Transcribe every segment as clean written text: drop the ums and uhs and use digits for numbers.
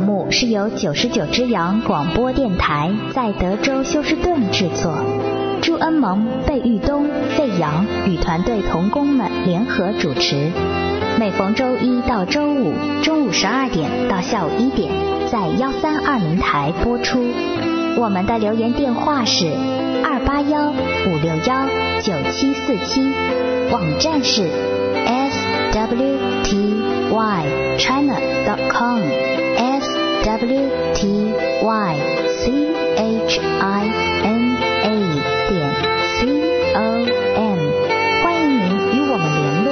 目是由99只羊广播电台在德州休斯顿制作，朱恩蒙、贝玉东、费扬与团队同工们联合主持，每逢周一到周五中午12点到下午1点在1320台播出。我们的留言电话是281-561-9747，网站是 swtychina.com swtychina.com， 欢迎您与我们联络。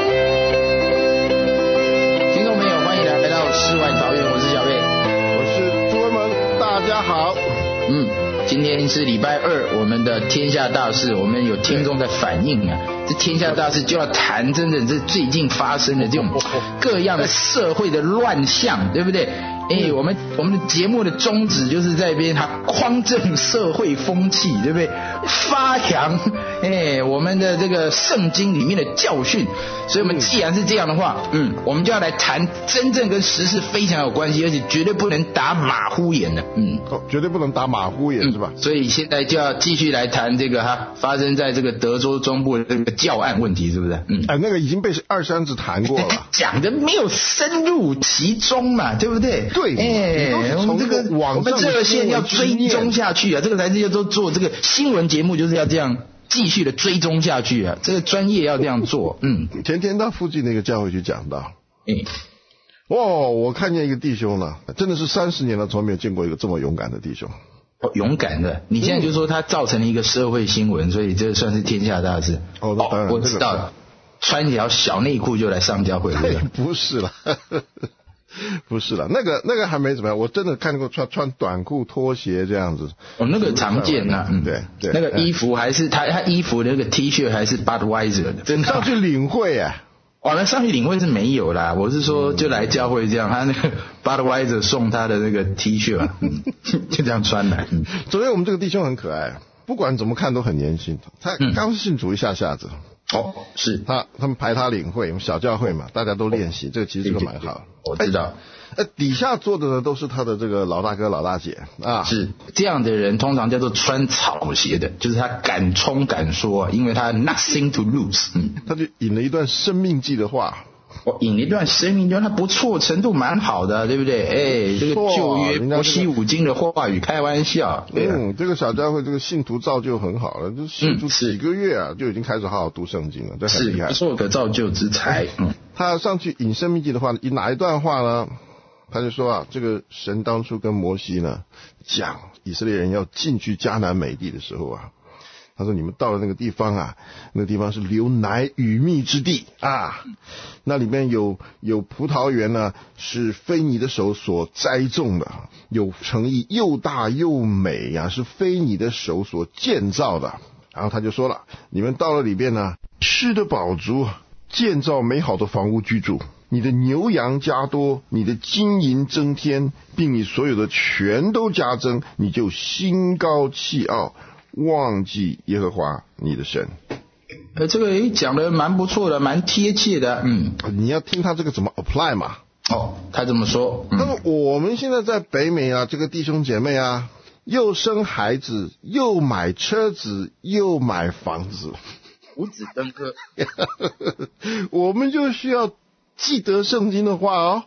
听众朋友，欢迎来到世外桃源，我是小贝， 我是朱文蒙，大家好。 今天是礼拜二，我们的天下大事，我们有听众在反映啊，这天下大事就要谈真的这最近发生的这种各样的社会的乱象，对不对？我们的节目的宗旨就是在边它匡正社会风气，对不对？发扬我们的这个圣经里面的教训。所以我们既然是这样的话，我们就要来谈真正跟时事非常有关系，而且绝对不能打马虎眼的。 绝对不能打马虎眼，是吧？ 所以现在就要继续来谈这个发生在这个德州中部的这个教案问题，是不是？ 那个已经被二三子谈过了， 讲的没有深入其中嘛，对不对？ 对， 我们这个我们热线要追踪下去啊，这个才是都做这个新闻节目就是要这样继续的追踪下去啊，这个专业要这样做。 前天到附近那个教会去讲到，我看见一个弟兄了，真的是30年了从没有见过一个这么勇敢的弟兄。 勇敢的，你现在就说他造成了一个社会新闻，所以这算是天下大事。 当然我知道了，穿一条小内裤就来上教会，对不是了。不是了，那个还没怎么样，我真的看过穿短裤拖鞋这样子。 那个常见啊， 对， 那个衣服还是他衣服那个 T 恤还是 Budweiser 的，真的上去领会那上去领会是没有啦，我是说就来教会这样，他那个 Budweiser 送他的那个 T 恤就这样穿来。 昨天我们这个弟兄很可爱，不管怎么看都很年轻，他刚信主一下子。 是他们排他领会，我们小教会嘛，大家都练习，这个其实是个蛮好。 我知道。 底下坐的呢都是他的这个老大哥老大姐啊。 是这样的人通常叫做穿草鞋的，就是他敢冲敢说，因为他 nothing to lose。 他就引了一段生命记的话。 引了一段生命，他不错，程度蛮好的，对不对？这个旧约摩西五经的话语，开玩笑。 这个小教会这个信徒造就很好了，就信徒几个月就已经开始好好读圣经了，这很厉害。 是不错的造就之才。 他上去引生命记的话，哪一段话呢？他就说这个神当初跟摩西呢讲以色列人要进去迦南美地的时候他说你们到了那个地方那个地方是流奶与蜜之地那里面有葡萄园呢，是非你的手所栽种的，有城邑又大又美是非你的手所建造的。然后他就说了，你们到了里边呢，吃得饱足，建造美好的房屋居住，你的牛羊加多，你的金银增添，并你所有的全都加增，你就心高气傲，忘记耶和华你的神。 这个讲的蛮不错的，蛮贴切的。 你要听他这个怎么 apply 嘛。 他这么说。 他说我们现在在北美这个弟兄姐妹又生孩子，又买车子，又买房子， 五子登科。 我们就需要记得圣经的话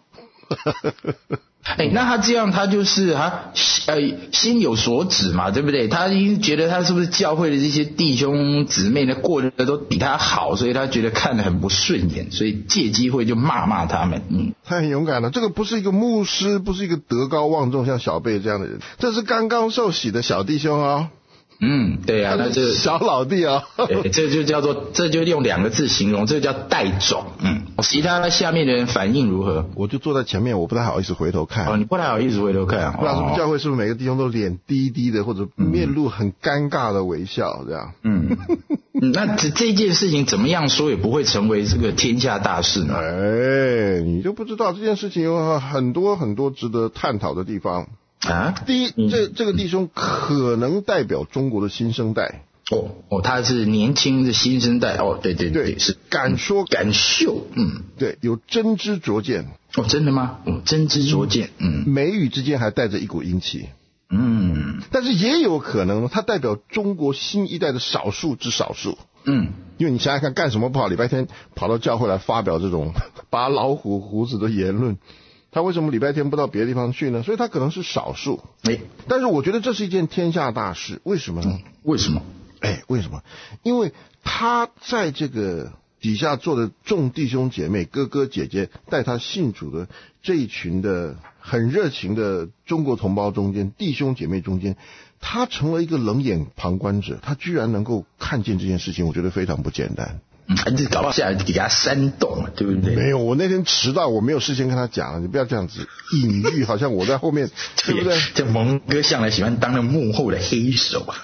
那他这样，他就是心有所指嘛，对不对？他已经觉得他是不是教会的这些弟兄姊妹呢，过得都比他好，所以他觉得看得很不顺眼，所以借机会就骂他们。 他很勇敢了，这个不是一个牧师，不是一个德高望重像小贝这样的人，这是刚刚受洗的小弟兄对啊，那就小老弟这就叫做，这就用2个字形容，这就叫带种。其他下面的人反应如何？ 我就坐在前面，我不太好意思回头看。 你不太好意思回头看不知道是不是教会是不是每个弟兄都脸低低的，或者面露很尴尬的微笑这样？ 那这件事情怎么样说也不会成为这个天下大事呢？ 你就不知道这件事情有很多很多值得探讨的地方。第一，这个弟兄可能代表中国的新生代。 他是年轻的新生代，对，是敢说敢秀， 对，有真知灼见。 真的吗？真知灼见， 眉宇之间还带着一股英气。但是也有可能他代表中国新一代的少数之少数。因为你想想看，干什么不好，礼拜天跑到教会来发表这种拔老虎胡子的言论，他为什么礼拜天不到别的地方去呢？所以他可能是少数。但是我觉得这是一件天下大事。为什么呢？ 为什么？ 因为他在这个底下做的众弟兄姐妹、哥哥姐姐带他信主的这一群的很热情的中国同胞中间，弟兄姐妹中间，他成了一个冷眼旁观者，他居然能够看见这件事情，我觉得非常不简单。 这搞不好下来给他煽动了，对不对？ 没有，我那天迟到，我没有事先跟他讲了，你不要这样子隐喻，好像我在后面，对不对？ 这蒙哥向来喜欢当那幕后的黑手啊。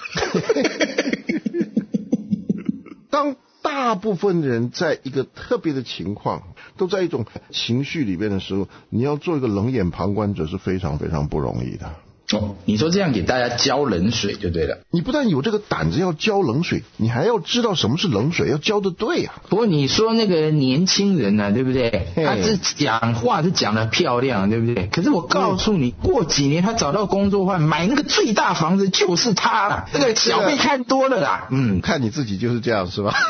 当大部分人在一个特别的情况，都在一种情绪里边的时候，你要做一个冷眼旁观者是非常非常不容易的。 你说这样给大家浇冷水就对了。 你不但有这个胆子要浇冷水，你还要知道什么是冷水，要浇得对啊。 不过你说那个年轻人呢，对不对？他是讲话是讲得漂亮，对不对？可是我告诉你，过几年他找到工作的话，买那个最大房子就是他了。这个小辈看多了啦。 看你自己就是这样是吧？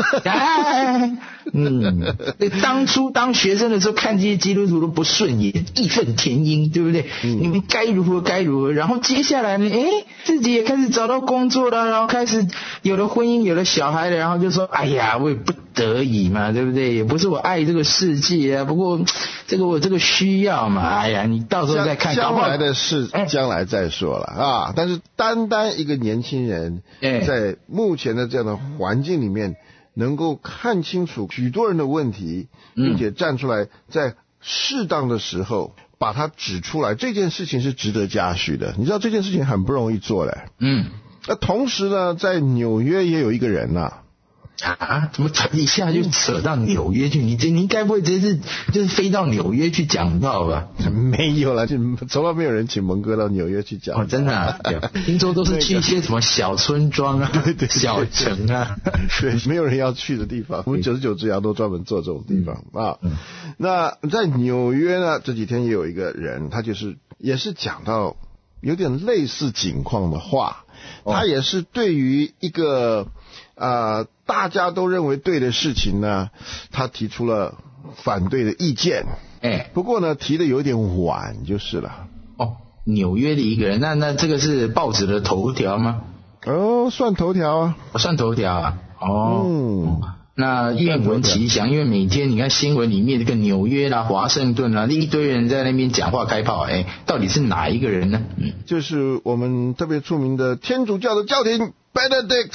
当初当学生的时候看这些基督徒都不顺眼，义愤填膺，对不对？你们该如何，然后接下来呢，自己也开始找到工作了，然后开始有了婚姻，有了小孩了，然后就说哎呀，我也不得已嘛，对不对？也不是我爱这个世界啊，不过我这个需要嘛，哎呀，你到时候再看， 将来的事将来再说了啊。但是单一个年轻人在目前的这样的环境里面，能够看清楚许多人的问题，并且站出来，在适当的时候把它指出来，这件事情是值得嘉许的。你知道这件事情很不容易做的。那同时呢，在纽约也有一个人怎么一下就扯到纽约去？你该不会直接就是飞到纽约去讲道吧？ 没有了，就从来没有人请蒙哥到纽约去讲。 真的啊？听说都是去一些什么小村庄啊、对小城啊， 对，没有人要去的地方。我们99只羊都专门做这种地方啊。那在纽约呢，这几天也有一个人，他也是讲到有点类似情况的话，他也是对于一个大家都认为对的事情呢，他提出了反对的意见。不过呢，提的有点晚就是了。 纽约的一个人，那这个是报纸的头条吗？ 算头条啊。 算头条啊。那愿闻其详，因为每天你看新闻里面这个纽约啦、华盛顿啦，一堆人在那边讲话开炮，到底是哪一个人呢？ 就是我们特别出名的天主教的教廷 Benedict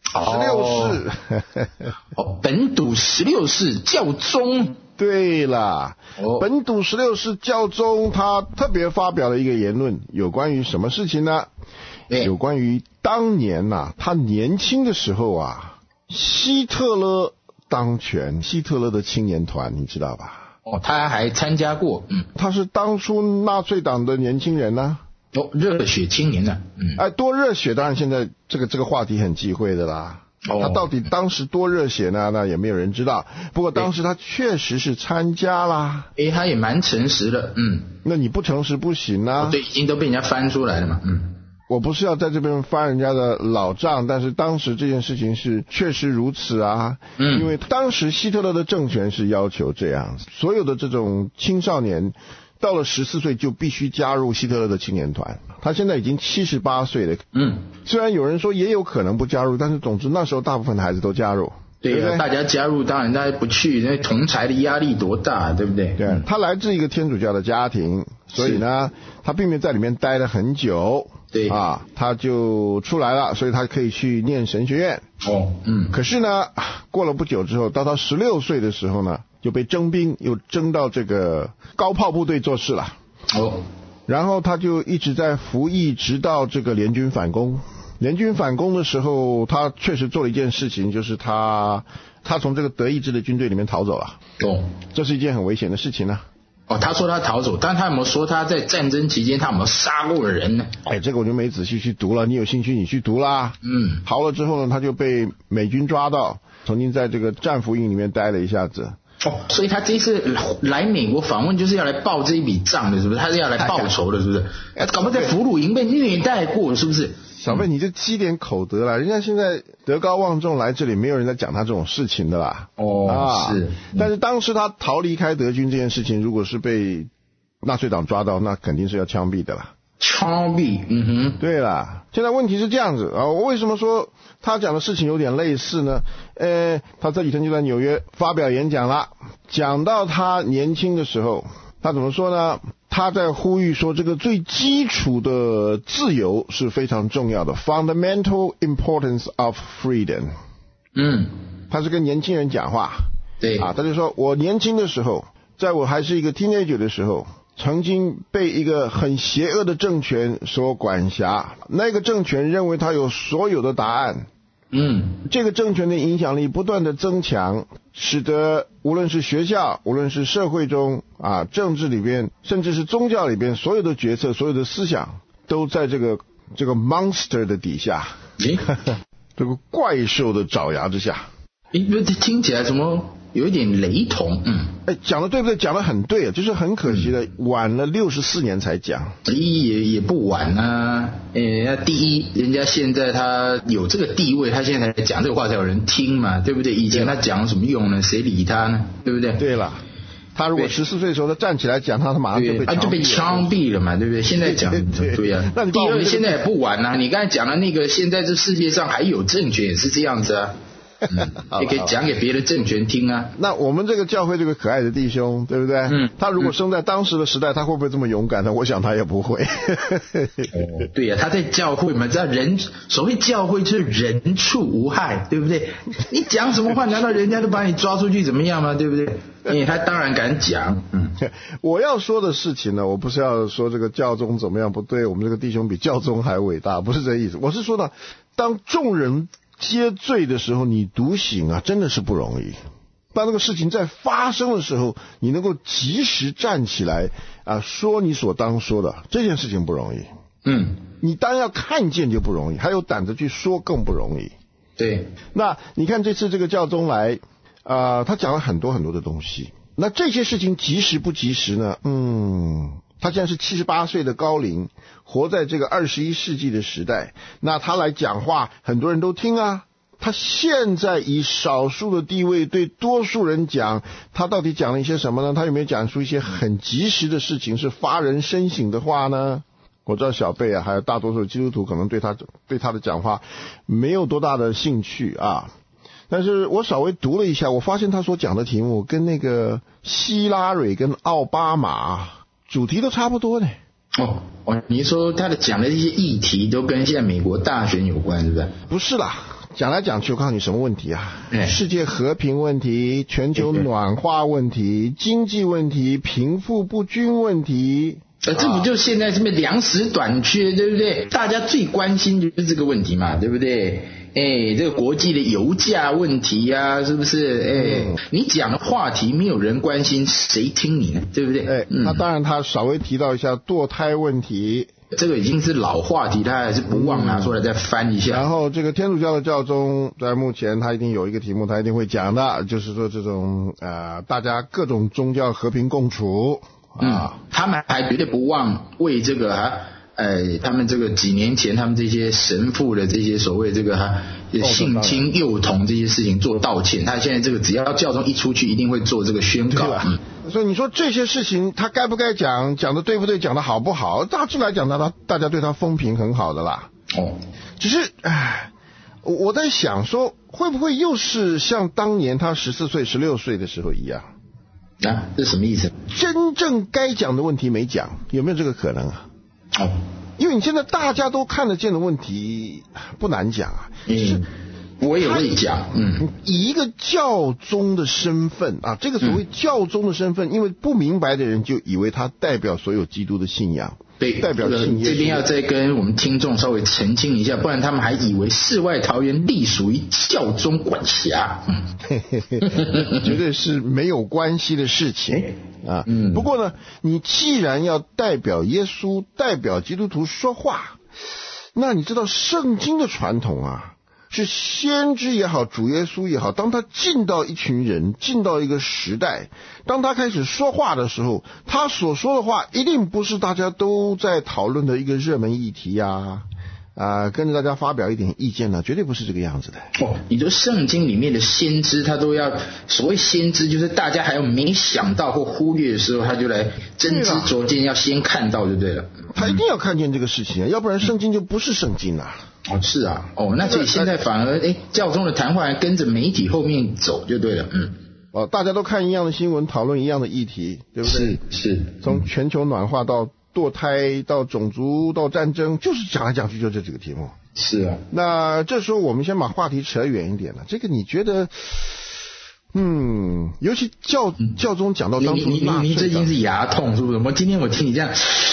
16世。 本笃16世教宗。 对啦，本笃16世教宗他特别发表了一个言论，有关于什么事情呢？有关于当年他年轻的时候希特勒当权，希特勒的青年团你知道吧？ 他还参加过。 他是当初纳粹党的年轻人呢。 热血青年呢。 多热血，当然现在这个话题很忌讳的啦。他到底当时多热血呢？那也没有人知道。不过当时他确实是参加啦。 他也蛮诚实的。 那你不诚实不行啊。 对，已经都被人家翻出来了嘛。 我不是要在这边翻人家的老账，但是当时这件事情是确实如此啊。因为当时希特勒的政权是要求这样，所有的这种青少年到了14岁就必须加入希特勒的青年团。他现在已经78岁了。虽然有人说也有可能不加入，但是总之那时候大部分的孩子都加入。 对啊，大家加入，当然大家不去，那同侪的压力多大，对不对？ 对，他来自一个天主教的家庭，所以呢，他并没有在里面待了很久。 对他就出来了，所以他可以去念神学院。可是呢，过了不久之后，到他16岁的时候呢，就被征兵，又征到这个高炮部队做事了。然后他就一直在服役，直到这个联军反攻。联军反攻的时候，他确实做了一件事情，就是他从这个德意志的军队里面逃走了。这是一件很危险的事情呢。 他说他逃走，但他有没有说他在战争期间他有没有杀过人呢？ 这个我就没仔细去读了，你有兴趣你去读啦。逃了之后呢，他就被美军抓到，曾经在这个战俘营里面待了一下子。 所以他这次来美国访问就是要来报这一笔账的，是不是？他是要来报仇的，是不是？搞不好在俘虜营被虐待过，是不是？ 小贝，你就积点口德啦！人家现在德高望重来这里，没有人在讲他这种事情的啦。 是。 但是当时他逃离开德军这件事情，如果是被纳粹党抓到，那肯定是要枪毙的啦。 枪毙， 对啦。现在问题是这样子啊，我为什么说他讲的事情有点类似呢？他这几天就在纽约发表演讲啦，讲到他年轻的时候，他怎么说呢？他在呼吁说，这个最基础的自由是非常重要的 ，fundamental importance of freedom。他是跟年轻人讲话， 对他就说，我年轻的时候，在我还是一个 teenager 的时候，曾经被一个很邪恶的政权所管辖，那个政权认为他有所有的答案。这个政权的影响力不断的增强，使得无论是学校，无论是社会中政治里边，甚至是宗教里边，所有的决策，所有的思想，都在这个 monster 的底下，这个怪兽的爪牙之下。 听起来怎么有一点雷同？ 讲的对不对？讲的很对，就是很可惜的，晚了64年才讲。 也不晚啊。那第一，人家现在他有这个地位，他现在才讲这个话才有人听嘛，对不对？以前他讲有什么用呢？谁理他呢？对不对？ 对了，他如果14岁的时候他站起来讲，他马上就被枪毙了嘛，对不对？现在讲对啊。第二，现在也不晚啊。你刚才讲的那个，现在这世界上还有政权也是这样子啊。也可以讲给别的政权听啊。 那我们这个教会这个可爱的弟兄，对不对？他如果生在当时的时代，他会不会这么勇敢呢？我想他也不会。 对呀，他在教会嘛，知道所谓教会就是人畜无害，对不对？你讲什么话，难道人家都把你抓出去怎么样吗？对不对？他当然敢讲。 我要说的事情呢，我不是要说这个教宗怎么样不对，我们这个弟兄比教宗还伟大，不是这意思。我是说呢，当众人接罪的时候，你独行真的是不容易。当那个事情在发生的时候，你能够及时站起来说你所当说的，这件事情不容易。你当然要看见就不容易，还有胆子去说更不容易。 对， 那你看这次这个教宗来，他讲了很多很多的东西。那这些事情及时不及时呢？他现在是78岁的高龄，活在这个21世纪的时代，那他来讲话，很多人都听啊。他现在以少数的地位对多数人讲，他到底讲了一些什么呢？他有没有讲出一些很及时的事情，是发人深省的话呢？我知道小贝还有大多数的基督徒可能对他的讲话没有多大的兴趣但是我稍微读了一下，我发现他所讲的题目跟那个希拉蕊跟奥巴马主题都差不多呢。 你说他的讲的这些议题都跟现在美国大选有关，是不是？ 不是啦，讲来讲去，我告诉你什么问题世界和平问题、全球暖化问题、经济问题、贫富不均问题。 这不就现在这么粮食短缺，对不对？大家最关心就是这个问题嘛，对不对？这个国际的油价问题啊，是不是？你讲的话题没有人关心，谁听你呢？对不对？ 那当然他稍微提到一下堕胎问题， 这个已经是老话题，他还是不忘拿出来再翻一下。 然后这个天主教的教宗在目前他一定有一个题目，他一定会讲的，就是说这种大家各种宗教和平共处他们还绝对不忘为这个他们这个几年前他们这些神父的这些所谓这个性侵幼童这些事情做道歉。他现在这个只要教宗一出去，一定会做这个宣告。 所以你说这些事情他该不该讲，讲的对不对，讲的好不好？大致来讲大家对他风评很好的啦。只是我在想说，会不会又是像当年他14岁16岁的时候一样这什么意思？ 真正该讲的问题没讲，有没有这个可能因为你现在大家都看得见的问题不难讲我也会讲以一个教宗的身份这个所谓教宗的身份，因为不明白的人就以为他代表所有基督的信仰， 对， 代表性这边要再跟我们听众稍微澄清一下，不然他们还以为世外桃源隶属于教宗管辖。 绝对是没有关系的事情啊。不过呢，你既然要代表耶稣、代表基督徒说话，那你知道圣经的传统啊，是先知也好，主耶稣也好，当他进到一群人，进到一个时代，当他开始说话的时候，他所说的话一定不是大家都在讨论的一个热门议题跟着大家发表一点意见绝对不是这个样子的。 你说圣经里面的先知，他都要所谓先知，就是大家还有没想到或忽略的时候，他就来真知灼见，要先看到就对了。 他一定要看见这个事情要不然圣经就不是圣经了。 是啊，那所以现在反而教宗的谈话还跟着媒体后面走就对了。 大家都看一样的新闻，讨论一样的议题，对不对？ 是。 从全球暖化到堕胎到种族到战争，就是讲来讲去就这几个题目。 是啊。那这时候我们先把话题扯远一点了。这个你觉得尤其教宗讲到当初你最近是牙痛是不是？今天我听你这样，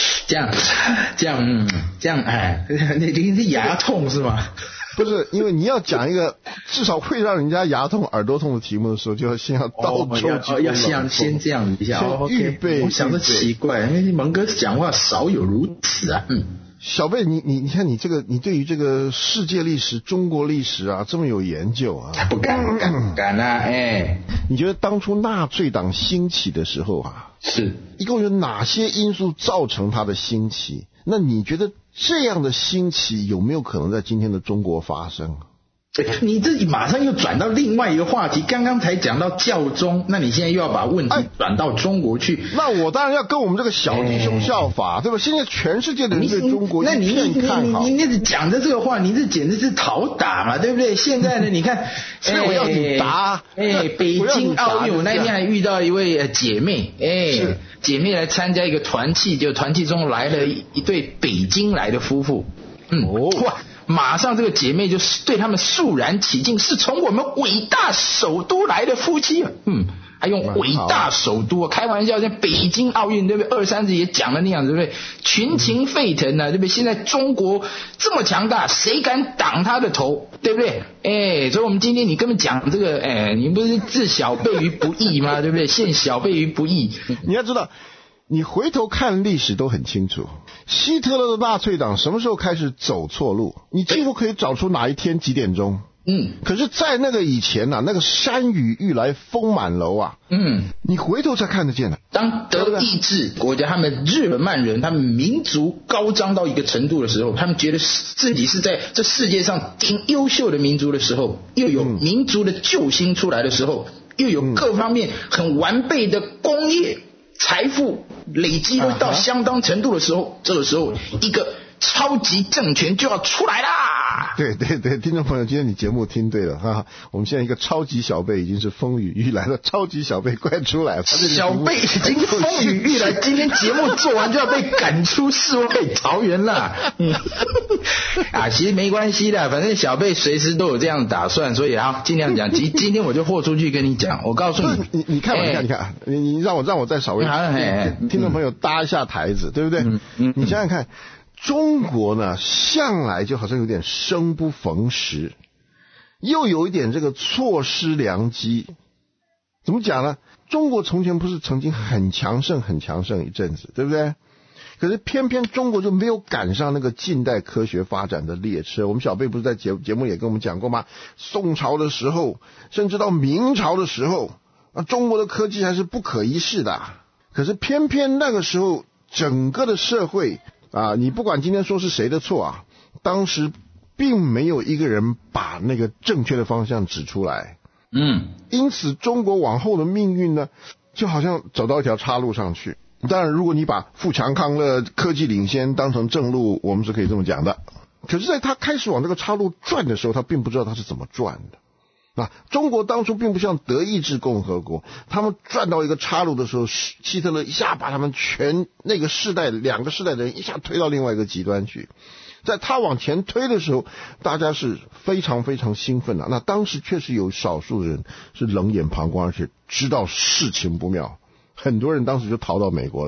你是牙痛是吗？ 不是，因为你要讲一个至少会让人家牙痛耳朵痛的题目的时候，就要先要倒抽要先这样一下， 预备。 我想着奇怪，因为蒙哥讲话少有如此啊。 小贝，你看你对于这个世界历史、中国历史这么有研究不敢啊。 你觉得当初纳粹党兴起的时候是一共有哪些因素造成它的兴起？那你觉得这样的兴起有没有可能在今天的中国发生？ 你自己马上又转到另外一个话题，刚刚才讲到教宗，那你现在又要把问题转到中国去， 那我当然要跟我们这个小弟兄效法，对吧？现在全世界的人对中国一片看好。 你讲的这个话，你这简直是讨打嘛，对不对？现在呢，你看， 所以我要你答。 北京奥运，我那天还遇到一位姐妹，姐妹来参加一个团契，就团契中来了一对北京来的夫妇，哇！马上这个姐妹就对他们肃然起敬，是从我们伟大首都来的夫妻还用伟大首都开玩笑，像北京奥运对不对？23日也讲了那样子对不对？群情沸腾对不对？现在中国这么强大，谁敢挡他的头对不对？所以我们今天你根本讲这个你不是置小辈于不义吗？对不对？陷小辈于不义。 你要知道，你回头看历史都很清楚，希特勒的纳粹党什么时候开始走错路？你几乎可以找出哪一天几点钟。可是在那个以前那个山雨欲来风满楼你回头才看得见当德意志国家他们日耳曼人他们民族高涨到一个程度的时候，他们觉得自己是在这世界上挺优秀的民族的时候，又有民族的救星出来的时候，又有各方面很完备的工业财富累积到相当程度的时候，这个时候一个超级政权就要出来啦。 对，听众朋友，今天你节目听对了我们现在一个超级小辈已经是风雨欲来了，超级小辈快出来了， 小辈已经风雨欲来，今天节目做完就要被赶出世外桃源了。其实没关系的，反正小辈随时都有这样的打算，所以尽量讲。今天我就豁出去跟你讲，我告诉你， 你看你让我再稍微听众朋友搭一下台子，对不对？你想想看。中国呢，向来就好像有点生不逢时，又有一点这个错失良机。怎么讲呢？中国从前不是曾经很强盛一阵子，对不对？可是偏偏中国就没有赶上那个近代科学发展的列车。我们小贝不是在节目也跟我们讲过吗？宋朝的时候，甚至到明朝的时候，中国的科技还是不可一世的。可是偏偏那个时候，整个的社会你不管今天说是谁的错当时并没有一个人把那个正确的方向指出来。因此中国往后的命运呢，就好像走到一条岔路上去。当然如果你把富强康乐科技领先当成正路，我们是可以这么讲的。可是在他开始往这个岔路转的时候，他并不知道他是怎么转的。中国当初并不像德意志共和国，他们转到一个岔路的时候，希特勒一下把他们全那个世代两个世代的人一下推到另外一个极端去。在他往前推的时候，大家是非常非常兴奋的。那当时确实有少数人是冷眼旁观，而且知道事情不妙，很多人当时就逃到美国来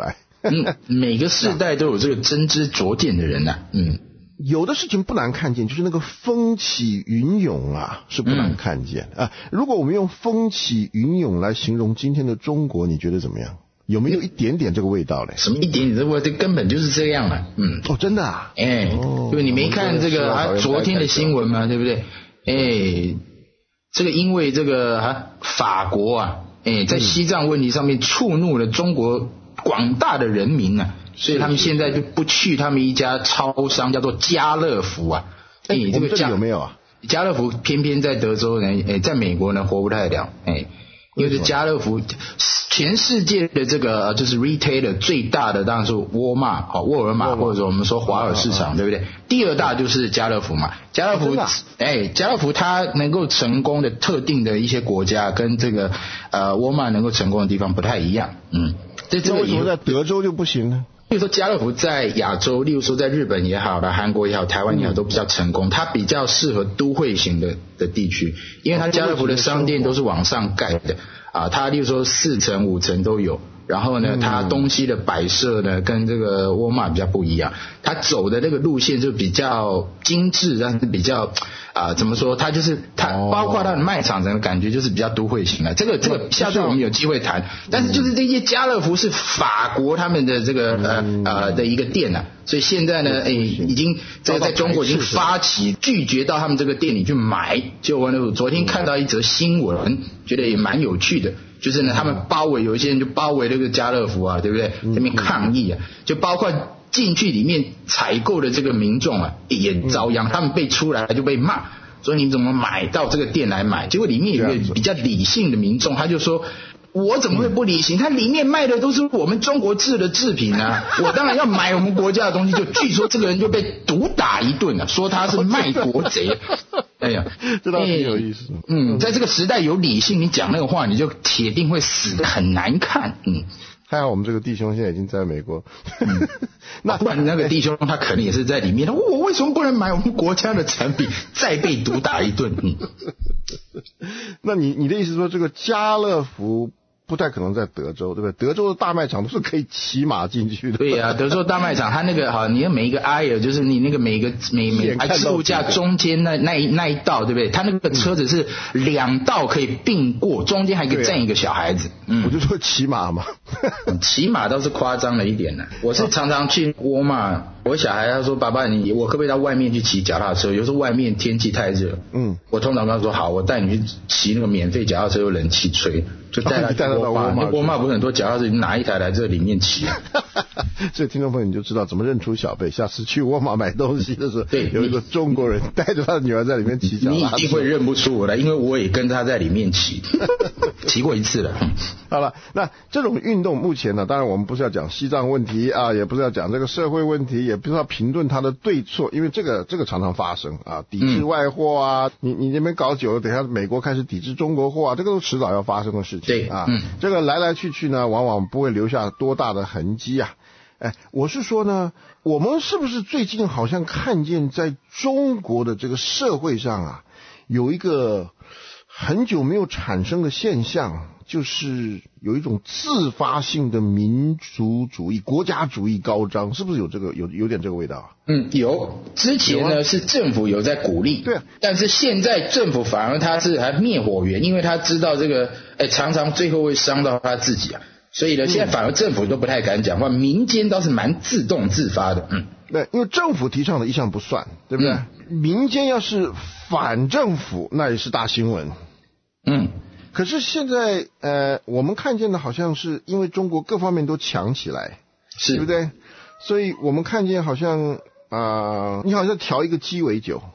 每个世代都有这个真知灼见的人呐。 有的事情不难看见，就是那个风起云涌啊，是不难看见啊。如果我们用风起云涌来形容今天的中国，你觉得怎么样？有没有一点点这个味道嘞？ 什么一点点这个味道？根本就是这样了。 真的啊？ 因为你没看这个昨天的新闻吗？对不对？这个因为这个法国啊，在西藏问题上面触怒了中国广大的人民啊。所以他们现在就不去他们一家超商叫做家乐福啊。 这个有没有啊？ 家乐福偏偏在德州呢，在美国呢活不太了。因为这家乐福，全世界的这个就是 retailer 最大的当然是沃尔玛，或者说我们说华尔市场，对不对？第二大就是家乐福嘛。家乐福它能够成功的特定的一些国家跟这个沃尔玛能够成功的地方不太一样。 这为什么在德州就不行呢？ 比如说家乐福在亚洲，例如说在日本也好啦，韩国也好，台湾也好，都比较成功。它比较适合都会型的地区，因为它家乐福的商店都是往上盖的啊，它例如说4层5层都有。然后呢，它东西的摆设呢，跟这个沃尔玛比较不一样。它走的那个路线就比较精致，但是比较怎么说？它包括它的卖场整个感觉就是比较都会型的。这个下次我们有机会谈。但是就是这些家乐福是法国他们的这个的一个店啊，所以现在呢，已经在中国已经发起拒绝到他们这个店里去买。就我昨天看到一则新闻，觉得也蛮有趣的。就是呢，他们有一些人就包围这个家乐福啊，对不对？这边抗议啊，就包括进去里面采购的这个民众啊，也遭殃，他们被出来就被骂，说你怎么买到这个店来买？结果里面有一个比较理性的民众，他就说。我怎么会不理性？它里面卖的都是我们中国制的制品啊！我当然要买我们国家的东西。就据说这个人就被毒打一顿啊，说他是卖国贼。哎呀， 这倒挺有意思。 在这个时代有理性，你讲那个话，你就铁定会死得很难看。 还好我们这个弟兄现在已经在美国。 那不然那个弟兄他可能也是在里面。我为什么不能买我们国家的产品，再被毒打一顿？ 那你的意思说，这个家乐福不太可能在德州，对不对？德州的大卖场都是可以骑马进去的。 对呀，德州大卖场，它那个你的每一个 aisle， 就是你那个每排置物架中间那一道，对不对？它那个车子是2道可以并过，中间还可以站一个小孩子。 我就说骑马嘛。 骑马倒是夸张了一点呢。我是常常去沃尔玛，我小孩他说爸爸我可不可以到外面去骑脚踏车？有时候外面天气太热，我通常跟他说好，我带你去骑那个免费脚踏车，有冷气吹，就带他去沃尔玛。沃尔玛不是很多脚踏车，你拿一台来这里面骑。 所以听众朋友你就知道怎么认出小贝。下次去沃尔玛买东西的时候， 对， 有一个中国人带着他的女儿在里面骑脚踏车， 你一定会认不出我来，因为我也跟他在里面骑，骑过一次了。 好了，那这种运动目前呢，当然我们不是要讲西藏问题啊，也不是要讲这个社会问题，也不是要评论它的对错，因为这个常常发生啊，抵制外货啊，你那边搞久了，等下美国开始抵制中国货啊，这个都迟早要发生的事情。 对啊，这个来来去去呢，往往不会留下多大的痕迹啊。我是说呢，我们是不是最近好像看见在中国的这个社会上啊，有一个很久没有产生的现象，就是有一种自发性的民族主义、国家主义高涨，是不是有这个有点这个味道啊？ 有。之前呢是政府有在鼓励， 对啊， 但是现在政府反而他是还灭火源，因为他知道这个常常最后会伤到他自己啊。所以呢，现在反而政府都不太敢讲话，民间倒是蛮自动自发的。 对，因为政府提倡的一项不算，对不对？民间要是反政府，那也是大新闻。可是现在我们看见的好像是因为中国各方面都强起来， 是对不对？所以我们看见好像你好像调一个鸡尾酒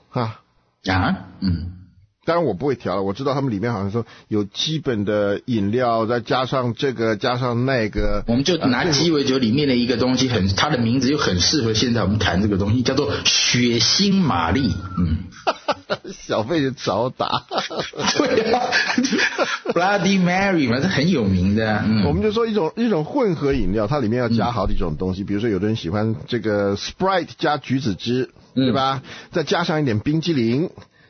当然我不会调了，我知道他们里面好像说有基本的饮料，再加上这个加上那个， 我们就拿鸡尾酒里面的一个东西它的名字又很适合现在我们谈这个东西，叫做血腥玛丽。 小费就早打。 对啊，Bloody Mary 嘛，这很有名的。 我们就说一种混合饮料，它里面要加好几种东西，比如说有的人喜欢这个 Sprite 加橘子汁，对吧？再加上一点冰激凌。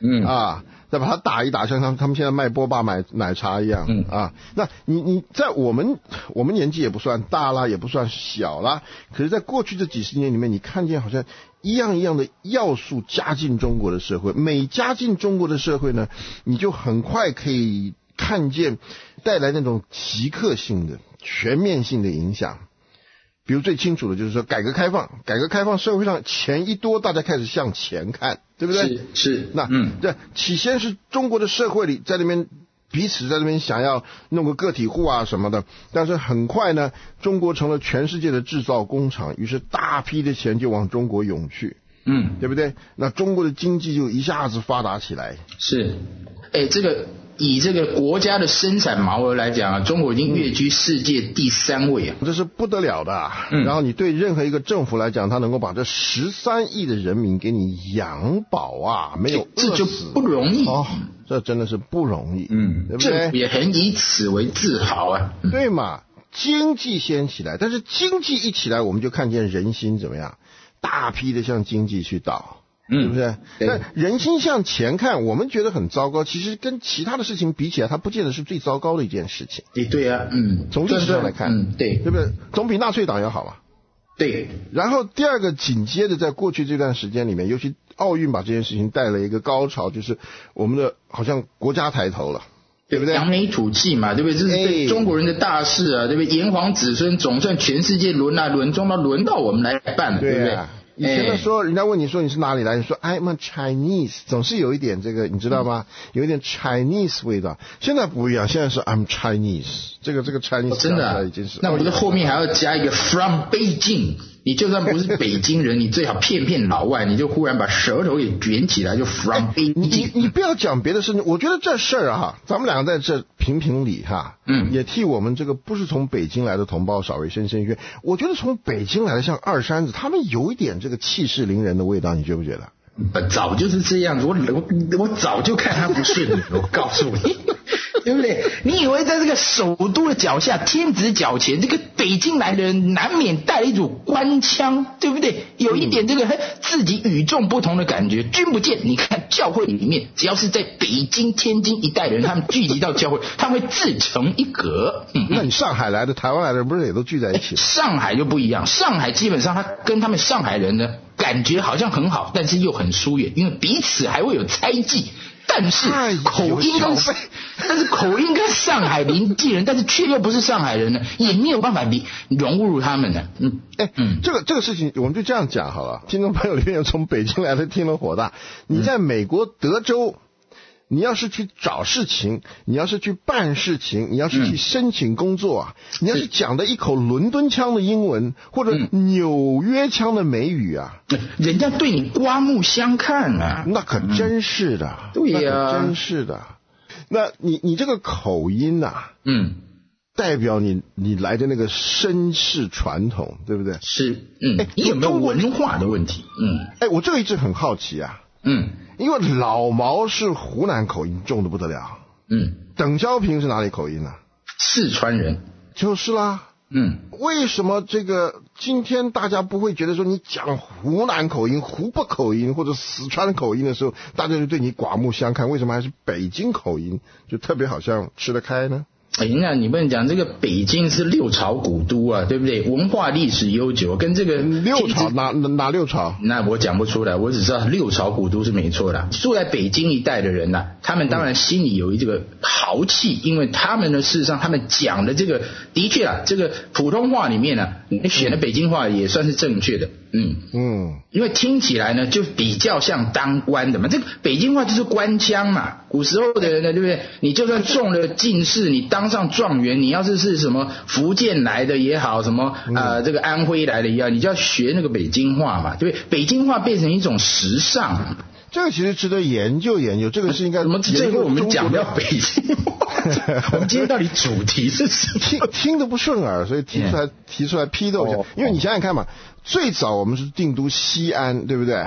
再把它打一打，像他们现在卖波霸奶茶一样，那你在我们年纪也不算大啦，也不算小啦，可是在过去这几十年里面，你看见好像一样一样的要素加进中国的社会，每加进中国的社会呢，你就很快可以看见带来那种即刻性的全面性的影响。比如最清楚的就是说改革开放社会上钱一多，大家开始向前看，对不对？ 是。 那对，起先是中国的社会里在那边彼此在那边想要弄个个体户啊什么的，但是很快呢，中国成了全世界的制造工厂，于是大批的钱就往中国涌去，对不对？那中国的经济就一下子发达起来。 是，以这个国家的生产毛额来讲啊，中国已经跃居世界第3位啊， 这是不得了的。然后你对任何一个政府来讲，他能够把这13亿的人民给你养饱啊，没有饿死， 这就不容易这真的是不容易，对不对？ 政府也很以此为自豪啊， 对嘛？经济先起来，但是经济一起来，我们就看见人心怎么样，大批的向经济去倒。对不对？但人心向前看，我们觉得很糟糕，其实跟其他的事情比起来，它不见得是最糟糕的一件事情。 对啊， 从历史上来看，对不对？总比纳粹党要好嘛。 对。 然后第二个，紧接着在过去这段时间里面，尤其奥运把这件事情带了一个高潮，就是我们的好像国家抬头了。对不对？ 扬眉吐气嘛，对不对？这是对中国人的大事啊，对不对？炎黄子孙总算全世界轮到我们来办了，对不对？ 以前的时候，人家问你说你是哪里来，你说 I'm a Chinese， 总是有一点这个，你知道吗？有一点 Chinese 味道。现在不一样，现在是 I'm Chinese， 这个 Chinese 真的已经是。 那我觉得后面还要加一个 from Beijing。你就算不是北京人，你最好骗老外，你就忽然把舌头给卷起来，就 from Beijing。 你不要讲别的事情，我觉得这事儿咱们两个在这评理也替我们这个不是从北京来的同胞稍微深深冤。我觉得从北京来的像二山子，他们有一点这个气势凌人的味道，你觉不觉得？ 早就是这样子，我早就看他不顺眼，我告诉你。对不对？你以为在这个首都的脚下，天子脚前，这个北京来的人难免带了一组官腔，对不对？有一点这个自己与众不同的感觉。君不见，你看教会里面，只要是在北京、天津一带的人，他们聚集到教会，他们会自成一格。 那你上海来的、台湾来的人，不是也都聚在一起？ 上海就不一样，上海基本上他跟他们上海人呢，感觉好像很好，但是又很疏远，因为彼此还会有猜忌。但是口音跟上海邻近人，但是却又不是上海人呢，也没有办法融入他们呢。 这个事情我们就这样讲好了。听众朋友里面有从北京来的，听了火大。你在美国德州，你要是去找事情，你要是去办事情，你要是去申请工作你要是讲的一口伦敦腔的英文或者纽约腔的美语人家对你刮目相看啊。 那可真是的。 对呀， 那可真是的。那你这个口音代表你来的那个绅士传统，对不对？ 是。你有没有文化的问题？ 我这个一直很好奇因为老毛是湖南口音重的不得了。邓小平是哪里口音呢？ 四川人。 就是啦。为什么这个今天大家不会觉得说你讲湖南口音、湖北口音或者四川口音的时候，大家就对你刮目相看？为什么还是北京口音就特别好像吃得开呢？ 那你不能讲这个北京是六朝古都啊，对不对？文化历史悠久，跟这个六朝哪六朝？ 那我讲不出来，我只知道六朝古都是没错的。住在北京一带的人他们当然心里有这个豪气，因为他们呢，事实上他们讲的这个的确这个普通话里面你选的北京话也算是正确的。因为听起来呢就比较像当官的嘛，这个北京话就是官腔嘛。古时候的人呢，对不对？你就算中了进士，你当上状元，你要是什么福建来的也好，什么这个安徽来的也好，你就要学那个北京话嘛，对不对？北京话变成一种时尚。 这个其实值得研究研究，这个是应该怎么？这个我们讲到北京话，我们今天到底主题是什么？ 听得不顺耳，所以提出来批斗一下。因为你想想看嘛，最早我们是定都西安，对不对？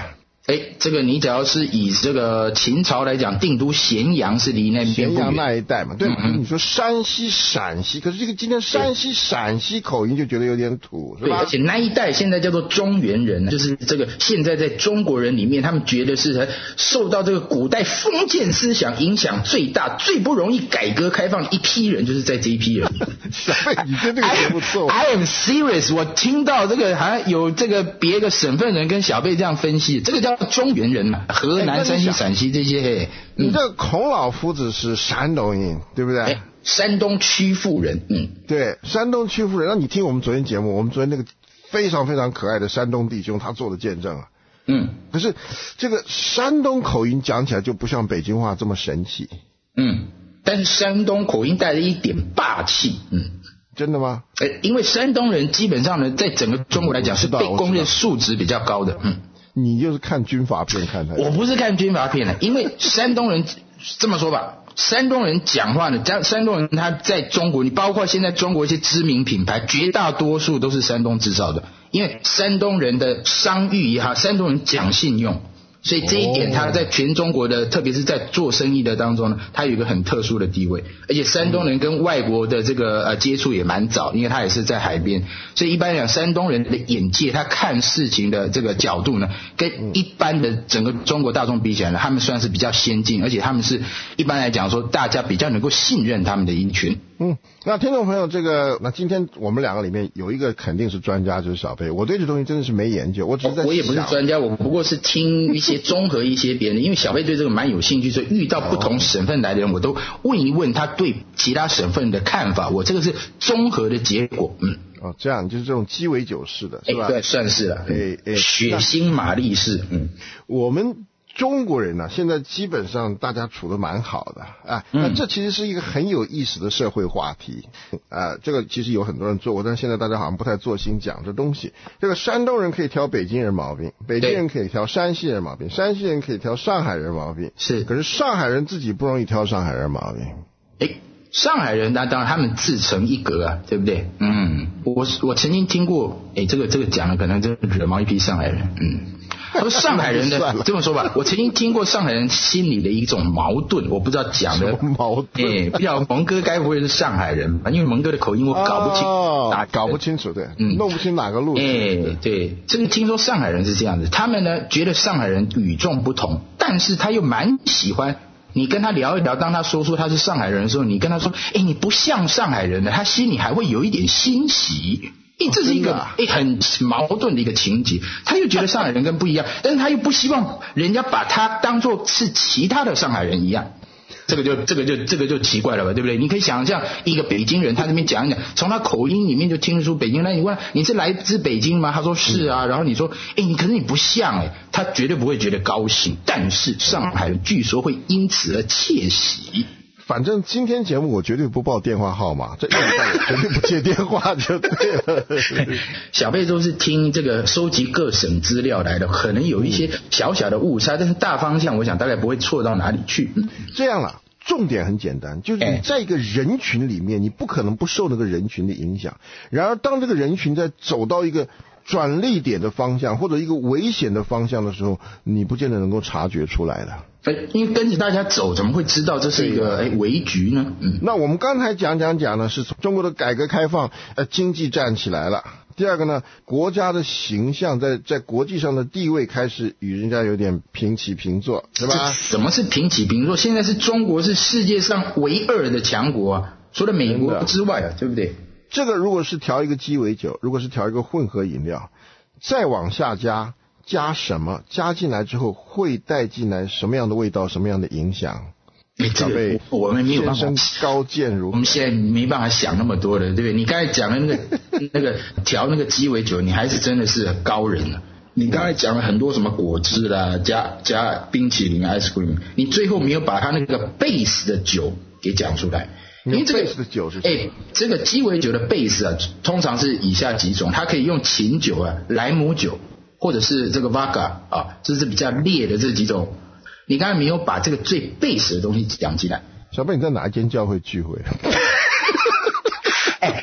这个你只要是以这个秦朝来讲，定都咸阳是离那边咸阳不远那一带嘛，对嘛？你说山西、陕西，可是这个今天山西、陕西口音就觉得有点土，是对， 吧？ 而且那一带现在叫做中原人，就是这个现在在中国人里面，他们觉得是受到这个古代封建思想影响最大、最不容易改革开放的一批人，就是在这一批人。 小贝，你对这个节目错。 I am serious， 我听到这个好像有这个别个省份人跟小贝这样分析，这个叫中原人嘛，河南、山西、陕西这些。 你这个孔老夫子是山东人，对不对？ 山东曲阜人， 对，山东曲阜人。那你听我们昨天节目，我们昨天那个非常非常可爱的山东弟兄他做的见证啊。可是这个山东口音讲起来就不像北京话这么神奇。 但是山东口音带着一点霸气。 真的吗？ 因为山东人基本上呢，在整个中国来讲是被公认素质比较高的。 你就是看军阀片看的。 我不是看军阀片的，因为山东人这么说吧，山东人讲话呢，山东人他在中国，你包括现在中国一些知名品牌，绝大多数都是山东制造的，因为山东人的商誉也好，山东人讲信用。所以这一点他在全中国的特别是在做生意的当中呢，他有一个很特殊的地位。而且山东人跟外国的这个接触也蛮早，因为他也是在海边，所以一般来讲山东人的眼界，他看事情的这个角度呢，跟一般的整个中国大众比起来呢，他们算是比较先进，而且他们是一般来讲说大家比较能够信任他们的一群。 那听众朋友，那今天我们两个里面有一个肯定是专家，就是小贝。我对这东西真的是没研究，我只是在想。 我也不是专家，我不过是听一些综合一些别人，因为小贝对这个蛮有兴趣，所以遇到不同省份来的人，我都问一问他对其他省份的看法。我这个是综合的结果。 这样就是这种鸡尾酒式的，是吧？ 对，算是了。血腥玛丽式。 我们中国人呢，现在基本上大家处得蛮好的那这其实是一个很有意思的社会话题这个其实有很多人做过，但是现在大家好像不太做心讲这东西。这个山东人可以挑北京人毛病，北京人可以挑山西人毛病，山西人可以挑上海人毛病， 是。 可是上海人自己不容易挑上海人毛病。 上海人那当然他们自成一格啊，对不对？我曾经听过，这个讲的可能真惹毛一批上海人。他说上海人的这么说吧，我曾经听过上海人心里的一种矛盾，我不知道讲的什么矛盾。 不知道蒙哥该不会是上海人吧？因为蒙哥的口音我搞不清， 搞不清楚，对，弄不清哪个路。 对，这个听说上海人是这样子，他们呢觉得上海人与众不同，但是他又蛮喜欢。你跟他聊一聊，当他说出他是上海人的时候，你跟他说，你不像上海人的，他心里还会有一点欣喜。这是一个很矛盾的一个情节，他又觉得上海人跟不一样，但是他又不希望人家把他当作是其他的上海人一样。这个就奇怪了吧，对不对？你可以想象一个北京人，他这边讲一讲，从他口音里面就听得出北京人。你问你是来自北京吗？他说是啊。然后你说可是你不像他绝对不会觉得高兴。但是上海人据说会因此而窃喜。 反正今天节目我绝对不报电话号码，这绝对不接电话就对了。 小贝都是听这个收集各省资料来的，可能有一些小小的误差，但是大方向我想大概不会错到哪里去。 这样了，重点很简单，就是你在一个人群里面，你不可能不受那个人群的影响。然而当这个人群在走到一个转捩点的方向或者一个危险的方向的时候，你不见得能够察觉出来的。 因为跟着大家走，怎么会知道这是一个危局呢？ 那我们刚才讲呢，是中国的改革开放，经济站起来了。第二个呢，国家的形象在国际上的地位开始与人家有点平起平坐，是吧？ 什么是平起平坐？现在是中国是世界上唯二的强国啊，除了美国之外对不对？ 这个如果是调一个鸡尾酒，如果是调一个混合饮料，再往下加什么？加进来之后会带进来什么样的味道？什么样的影响？ 这个我们没有办法。 先生高见如何？ 我们现在没办法想那么多的，对不对？你刚才讲的那个调那个鸡尾酒，你还是真的是高人了。你刚才讲了很多什么果汁啦，加冰淇淋 ice cream， 你最后没有把它那个 base 的酒给讲出来。因为这个 base 的酒是什么？ 这个鸡尾酒的 base 通常是以下几种，它可以用琴酒莱姆酒。或者是这个 vodka 这是比较烈的这几种，你刚才没有把这个最 base 的东西讲进来。 小贝，你在哪一间教会聚会？ 这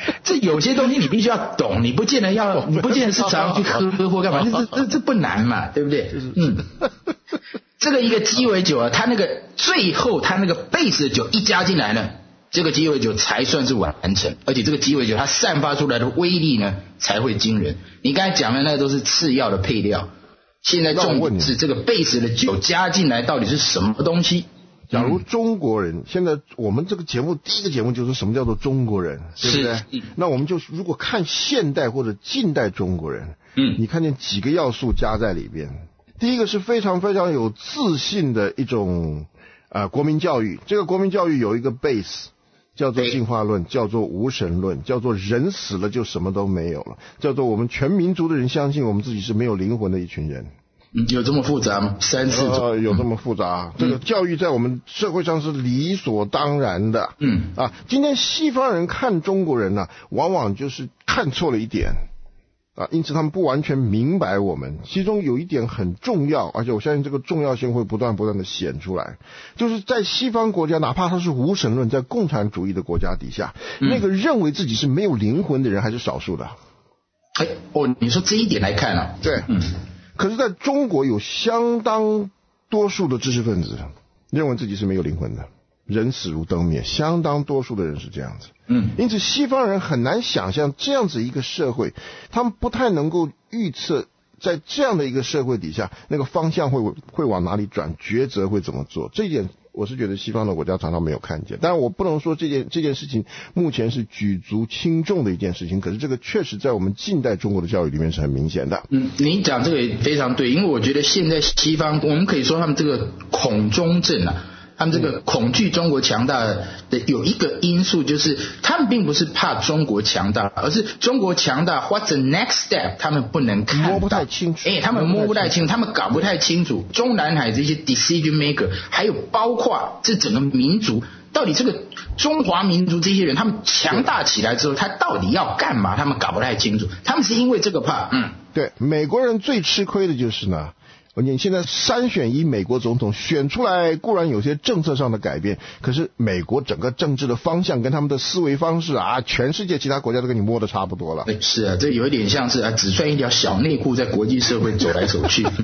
有些东西你必须要懂，你不见得是常常去喝或干嘛，这不难嘛，对不对？这个一个鸡尾酒啊，它那个最后它那个贝斯的酒一加进来呢，这个鸡尾酒才算是完成，而且这个鸡尾酒它散发出来的威力呢才会惊人。你刚才讲的那都是次要的配料，现在重点是这个贝斯的酒加进来到底是什么东西。 假如中国人，现在我们这个节目第一个节目就是什么叫做中国人，对不对？那我们就如果看现代或者近代中国人，你看见几个要素加在里边。第一个是非常非常有自信的一种国民教育，这个国民教育有一个 base 叫做进化论，叫做无神论，叫做人死了就什么都没有了，叫做我们全民族的人相信我们自己是没有灵魂的一群人。 有这么复杂吗？3、4种有这么复杂。这个教育在我们社会上是理所当然的。今天西方人看中国人呢，往往就是看错了一点。因此他们不完全明白我们，其中有一点很重要，而且我相信这个重要性会不断的显出来，就是在西方国家，哪怕他是无神论，在共产主义的国家底下，那个认为自己是没有灵魂的人还是少数的。 你说这一点来看啊， 对，可是在中国有相当多数的知识分子认为自己是没有灵魂的，人死如灯灭，相当多数的人是这样子。因此西方人很难想象这样子一个社会，他们不太能够预测在这样的一个社会底下，那个方向会往哪里转，抉择会怎么做。这一点我是觉得西方的国家常常没有看见，当然我不能说这件事情目前是举足轻重的一件事情，可是这个确实在我们近代中国的教育里面是很明显的。 你讲这个也非常对，因为我觉得现在西方我们可以说他们这个恐中症啊，他们这个恐惧中国强大的有一个因素，就是他们并不是怕中国强大，而是中国强大 What's the next step 他们不能看到， 摸不太清楚。 他们摸不太清楚，他们搞不太清楚中南海这些 decision maker， 还有包括这整个民族，到底这个中华民族这些人他们强大起来之后他到底要干嘛，他们搞不太清楚，他们是因为这个怕。 对，美国人最吃亏的就是呢，你现在3选1美国总统选出来，固然有些政策上的改变，可是美国整个政治的方向跟他们的思维方式全世界其他国家都跟你摸得差不多了。 是啊，这有一点像是只穿一条小内裤在国际社会走来走去。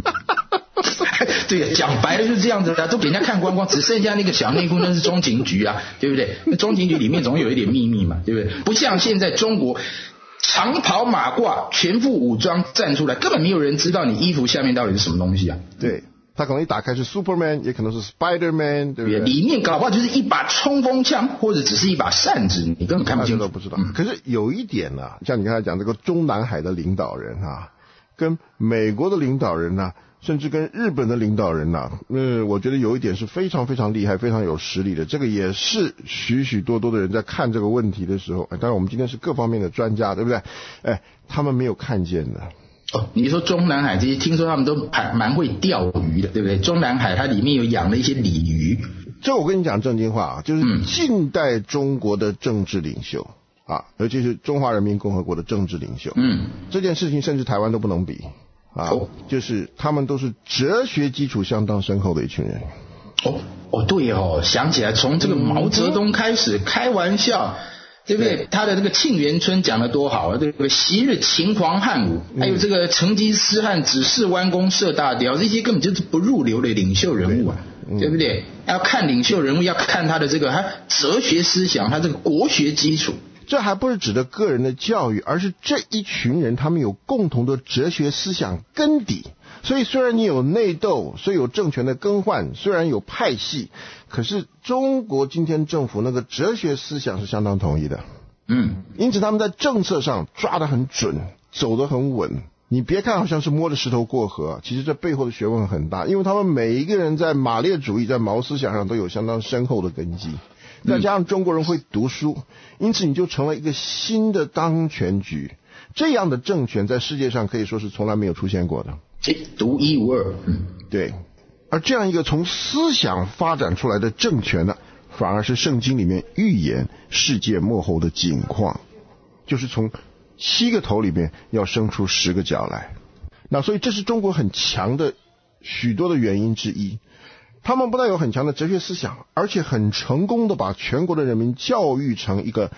对，讲白了就是这样子的，都给人家看光光，只剩下那个小内裤，那是中情局啊，对不对？那中情局里面总有一点秘密嘛，对不对？不像现在中国长袍马褂全副武装站出来，根本没有人知道你衣服下面到底是什么东西啊。 对，他可能一打开是 Superman， 也可能是 Spider-Man， 对不对？ 里面搞不好就是一把冲锋枪，或者只是一把扇子，你根本看不清楚， 不知道。可是有一点呢，像你刚才讲这个中南海的领导人跟美国的领导人甚至跟日本的领导人我觉得有一点是非常非常厉害，非常有实力的。这个也是许许多多的人在看这个问题的时候，当然我们今天是各方面的专家，对不对？他们没有看见的。 你说中南海这些，听说他们都蛮会钓鱼的，对不对？中南海它里面有养了一些鲤鱼。 这我跟你讲正经话就是近代中国的政治领袖尤其是中华人民共和国的政治领袖，这件事情甚至台湾都不能比。就是他们都是哲学基础相当深厚的一群人。 对想起来从这个毛泽东开始，开玩笑，对不对？他的这个沁园春讲得多好啊，对不对？昔日秦皇汉武，还有这个成吉思汗指示弯弓射大雕，这些根本就是不入流的领袖人物对不对？要看领袖人物，要看他的这个他哲学思想，他这个国学基础。 这还不是指的个人的教育，而是这一群人他们有共同的哲学思想根底。所以虽然你有内斗，虽有政权的更换，虽然有派系，可是中国今天政府那个哲学思想是相当统一的。因此他们在政策上抓得很准，走得很稳。你别看好像是摸着石头过河，其实这背后的学问很大，因为他们每一个人在马列主义在毛思想上都有相当深厚的根基，再加上中国人会读书，因此你就成了一个新的当权局。这样的政权在世界上可以说是从来没有出现过的， 独一无二。 对，而这样一个从思想发展出来的政权呢，反而是圣经里面预言世界末后的景况，就是从7个头里面要生出10个角来。那所以这是中国很强的许多的原因之一。他们不但有很强的哲学思想，而且很成功的把全国的人民教育成一个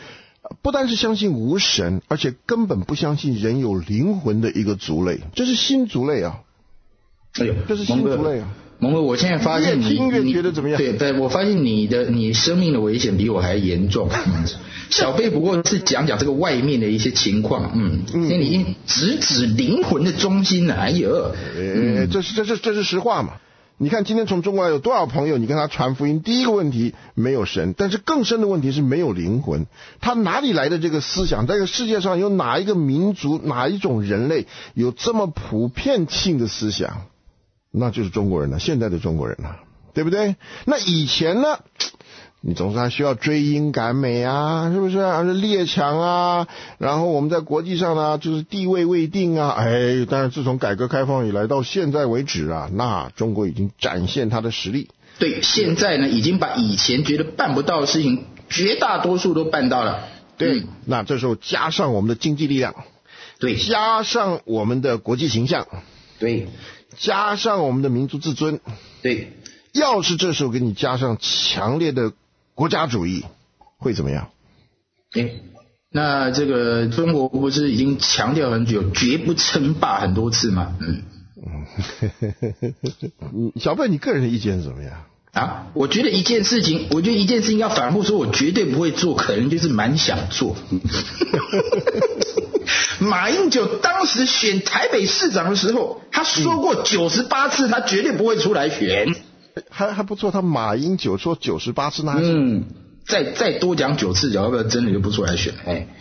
不单是相信无神，而且根本不相信人有灵魂的一个族类，这是新族类啊！ 哎呦， 这是新族类啊！ 蒙哥，我现在发现越听越觉得怎么样？ 对，我发现你生命的危险比我还严重。小贝不过是讲这个外面的一些情况，那你已经直指灵魂的中心了。哎呦， 这是实话嘛？你看今天从中国有多少朋友，你跟他传福音，第一个问题没有神，但是更深的问题是没有灵魂。他哪里来的这个思想？在这个世界上有哪一个民族、哪一种人类有这么普遍性的思想？那就是中国人了，现在的中国人了，对不对？那以前呢，你总是还需要追英赶美啊，是不是？列强啊，然后我们在国际上呢，就是地位未定啊。但是自从改革开放以来到现在为止啊，那中国已经展现它的实力。 对，现在呢，已经把以前觉得办不到的事情，绝大多数都办到了。 对，那这时候加上我们的经济力量， 对， 加上我们的国际形象， 对， 加上我们的民族自尊， 对， 要是这时候给你加上强烈的国家主义，会怎么样？ 那这个中国不是已经强调很久，绝不称霸很多次吗？ 小贝，你个人的意见是怎么样？ 我觉得一件事情要反复说，我绝对不会做，可能就是蛮想做。马英九当时选台北市长的时候，他说过98次，他绝对不会出来选。 还不错，他马英九说98次那再多讲9次，要不然真的就不出来选。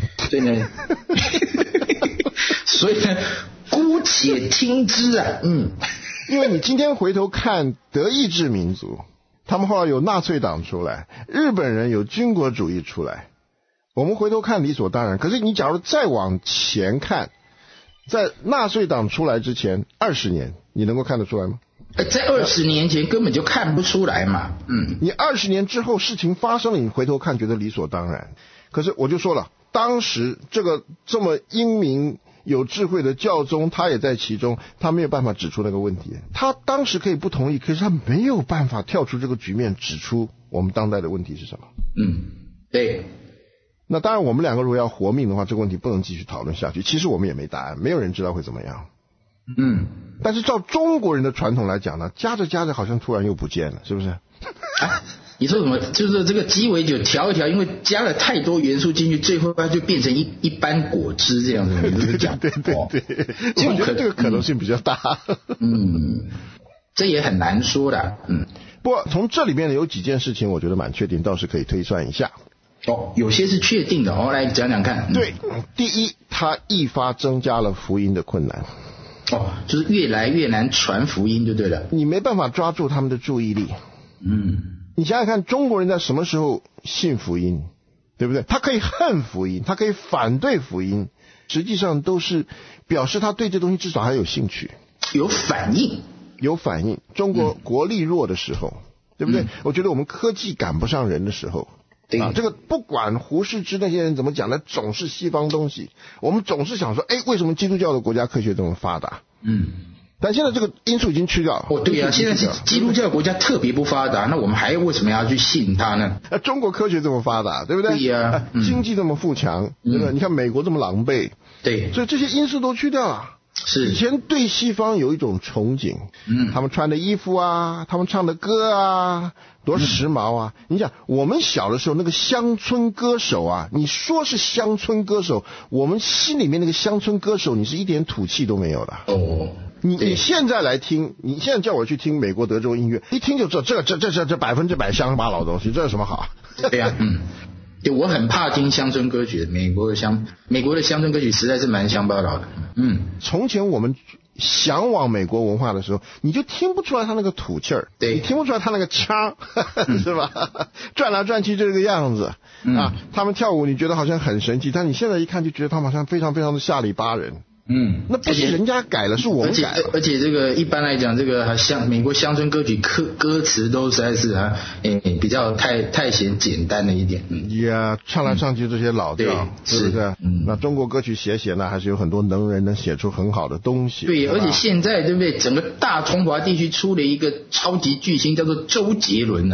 所以呢，姑且听之啊。 因为你今天回头看德意志民族，他们后来有纳粹党出来，日本人有军国主义出来，我们回头看理所当然。可是你假如再往前看，在纳粹党出来之前20年，你能够看得出来吗？ 在20年前根本就看不出来嘛。 你20年之后事情发生了，你回头看觉得理所当然。可是我就说了，当时这个这么英明有智慧的教宗，他也在其中，他没有办法指出那个问题。他当时可以不同意，可是他没有办法跳出这个局面，指出我们当代的问题是什么。 对。 那当然我们两个如果要活命的话，这个问题不能继续讨论下去。其实我们也没答案，没有人知道会怎么样。但是照中国人的传统来讲呢，加着加着好像突然又不见了，是不是？ 你说什么？就是这个鸡尾酒调一调，因为加了太多元素进去，最后它就变成一般果汁这样子。你就是讲， 对，我觉得这个可能性比较大。 这也很难说的。 不过从这里面呢，有几件事情我觉得蛮确定，倒是可以推算一下。 有些是确定的。来讲讲看。 对，第一，它一发增加了福音的困难。 就是越来越难传福音就对了。 你没办法抓住他们的注意力。你想想看，中国人在什么时候信福音，对不对？他可以恨福音，他可以反对福音，实际上都是表示他对这东西至少还有兴趣， 有反应。 中国国力弱的时候，对不对？我觉得我们科技赶不上人的时候，这个不管胡适之那些人怎么讲的，总是西方东西。我们总是想说，为什么基督教的国家科学这么发达？但现在这个因素已经去掉。 对啊，现在是基督教国家特别不发达，那我们还为什么要去信他呢？ 中国科学这么发达，对不对？ 对啊， 经济这么富强，对吧？你看美国这么狼狈， 对， 所以这些因素都去掉了。以前对西方有一种憧憬，他们穿的衣服啊，他们唱的歌啊，多时髦啊！你想，我们小的时候那个乡村歌手啊，你说是乡村歌手，我们心里面那个乡村歌手，你是一点土气都没有的。你现在来听，你现在叫我去听美国德州音乐，一听就知道这100%乡巴佬的东西，这有什么好？ 对呀，对，我很怕听乡村歌曲，美国的乡村歌曲实在是蛮乡巴佬的。 从前我们向往美国文化的时候，你就听不出来他那个土气儿，你听不出来他那个腔，是吧？转来转去就这个样子他们跳舞你觉得好像很神奇，但你现在一看就觉得他们好像非常非常的下里巴人。那不是人家改了，是我们改了。 而且这个一般来讲，这个美国乡村歌曲歌词都实在是比较太显简单了一点。 唱来唱去这些老调，是不是？那中国歌曲写呢，还是有很多能人能写出很好的东西。 对，而且现在对不对？整个大中华地区出了一个超级巨星，叫做周杰伦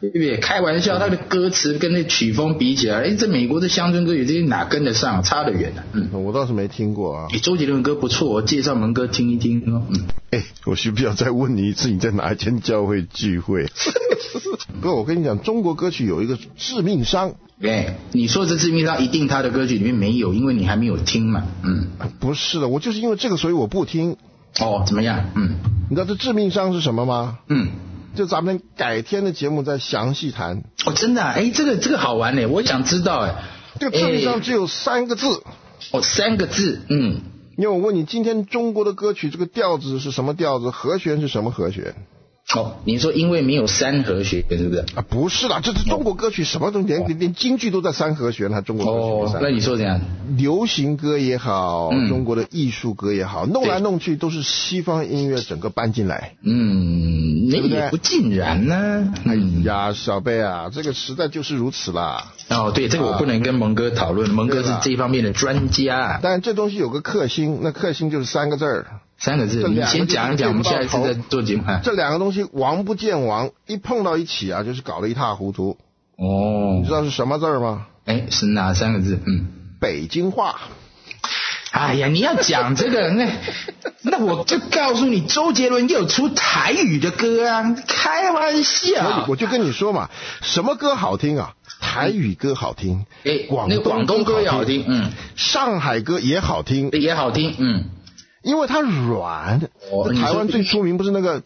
对不对？开玩笑，他的歌词跟那曲风比起来，这美国的乡村歌曲这些哪跟得上，差得远啊。 我倒是没听过啊。 周杰伦的歌不错，我介绍门歌听一听哦。 我需不需要再问你一次，你在哪一间教会聚会？哥，我跟你讲，中国歌曲有一个致命伤。 你说这致命伤一定他的歌曲里面没有，因为你还没有听嘛。 不是的，我就是因为这个，所以我不听。 怎么样？ 你知道这致命伤是什么吗？就咱们改天的节目再详细谈。 真的啊？这个好玩呢，我想知道这个致命伤只有3个字。 3个字。 因为我问你，今天中国的歌曲这个调子是什么调子，和弦是什么和弦？ 你说因为没有3和弦，是不是？ 不是啦，这是中国歌曲什么东西，连京剧都在3和弦，中国歌曲。 那你说怎样？ 流行歌也好，中国的艺术歌也好，弄来弄去都是西方音乐整个搬进来。 那也不尽然呢。 哎呀，小贝啊，这个时代就是如此啦。 对，这个我不能跟蒙哥讨论，蒙哥是这方面的专家。 但这东西有个克星，那克星就是3个字。 3个字，你先讲一讲，我们下一次再做节目。 这2个东西王不见王，一碰到一起啊，就是搞得一塌糊涂。你知道是什么字吗？ 是哪3个字？ 北京话。 哎呀，你要讲这个，那我就告诉你，周杰伦也有出台语的歌啊，开玩笑。 我就跟你说嘛，什么歌好听啊？台语歌好听， 广东歌也好听， 上海歌也好听，因为它软。台湾最出名不是那个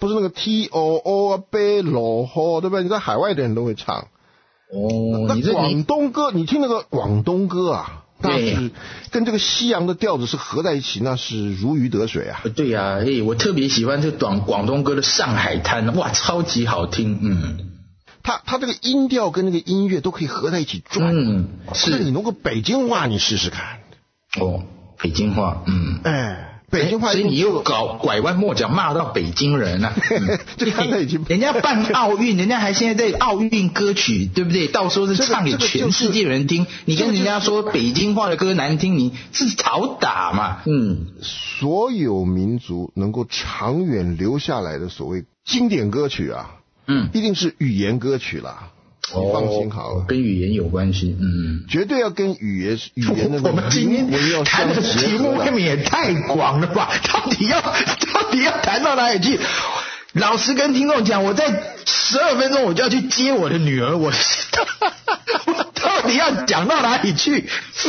TOO 啊贝罗吼，对不对？你在海外的人都会唱。那广东歌，你听那个广东歌啊，那是跟这个西洋的调子是合在一起，那是如鱼得水啊。 对啊，我特别喜欢这广东歌的《上海滩》，哇，超级好听。 它这个音调跟那个音乐都可以合在一起转。是你弄个北京话，你试试看。 北京话， 北京话， 所以你又拐弯抹角骂到北京人啊！人家办奥运，人家还现在在奥运歌曲，对不对？到时候是唱给全世界人听。你跟人家说北京话的歌难听，你是讨打嘛？ 所有民族能够长远留下来的所谓经典歌曲啊，一定是语言歌曲啦。你放心好了， 跟语言有关系， 绝对要跟语言的。 我们今天谈的题目未免也太广了吧？到底要谈到哪里去？老实跟听众讲，我在12分钟我就要去接我的女儿，我到底要讲到哪里去？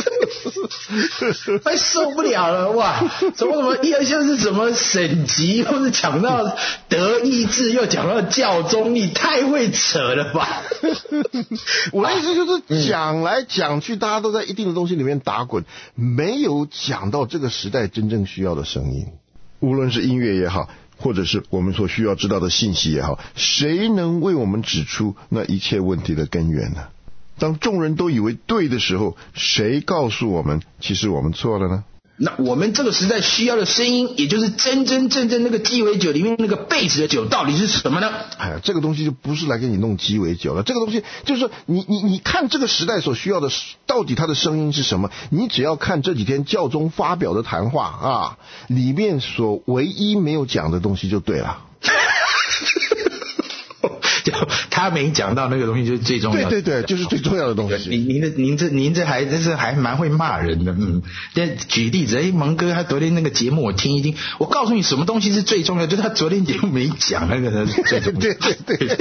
快受不了了哇！什么又是什么省级，又是讲到德意志，又讲到教宗，你太会扯了吧？ 我的意思就是讲来讲去，大家都在一定的东西里面打滚，没有讲到这个时代真正需要的声音，无论是音乐也好，或者是我们所需要知道的信息也好，谁能为我们指出那一切问题的根源呢？当众人都以为对的时候，谁告诉我们其实我们错了呢？ 那我们这个时代需要的声音，也就是真真正正那个鸡尾酒里面那个贝斯的酒，到底是什么呢？ 这个东西就不是来给你弄鸡尾酒了，这个东西就是说你看这个时代所需要的到底它的声音是什么？你只要看这几天教宗发表的谈话啊，里面所唯一没有讲的东西就对了。 他没讲到那个东西就是最重要的， 对，就是最重要的东西。 您这还真是还蛮会骂人的，举例子，蒙哥他昨天那个节目我听一听，我告诉你什么东西是最重要的，就是他昨天节目没讲那个是最重要的。对。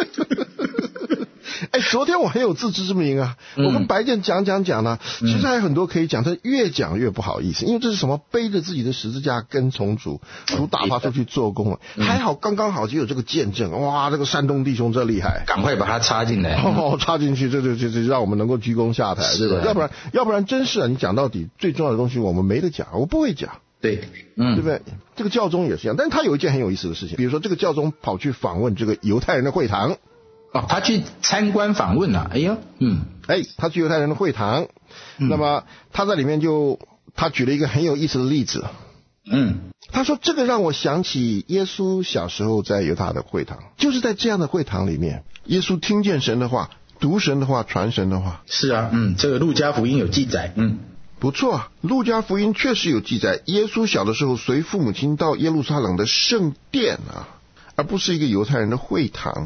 昨天我很有自知之明啊，我跟白健讲呢，其实还有很多可以讲，但越讲越不好意思，因为这是什么背着自己的十字架跟从主打发出去做工了。还好刚刚好就有这个见证，哇，这个山东弟兄这厉害， 赶快把他插进来， 插进去，这让我们能够鞠躬下台，对吧？要不然真是啊，你讲到底最重要的东西我们没得讲，我不会讲。 对， 对不对？这个教宗也是一样，但是他有一件很有意思的事情，比如说这个教宗跑去访问这个犹太人的会堂。 他去参观访问了， 他去犹太人的会堂，那么他在里面他举了一个很有意思的例子，他说这个让我想起耶稣小时候在犹太的会堂，就是在这样的会堂里面，耶稣听见神的话，读神的话，传神的话。 是啊，这个路加福音有记载， 不错，路加福音确实有记载，耶稣小的时候随父母亲到耶路撒冷的圣殿啊，而不是一个犹太人的会堂。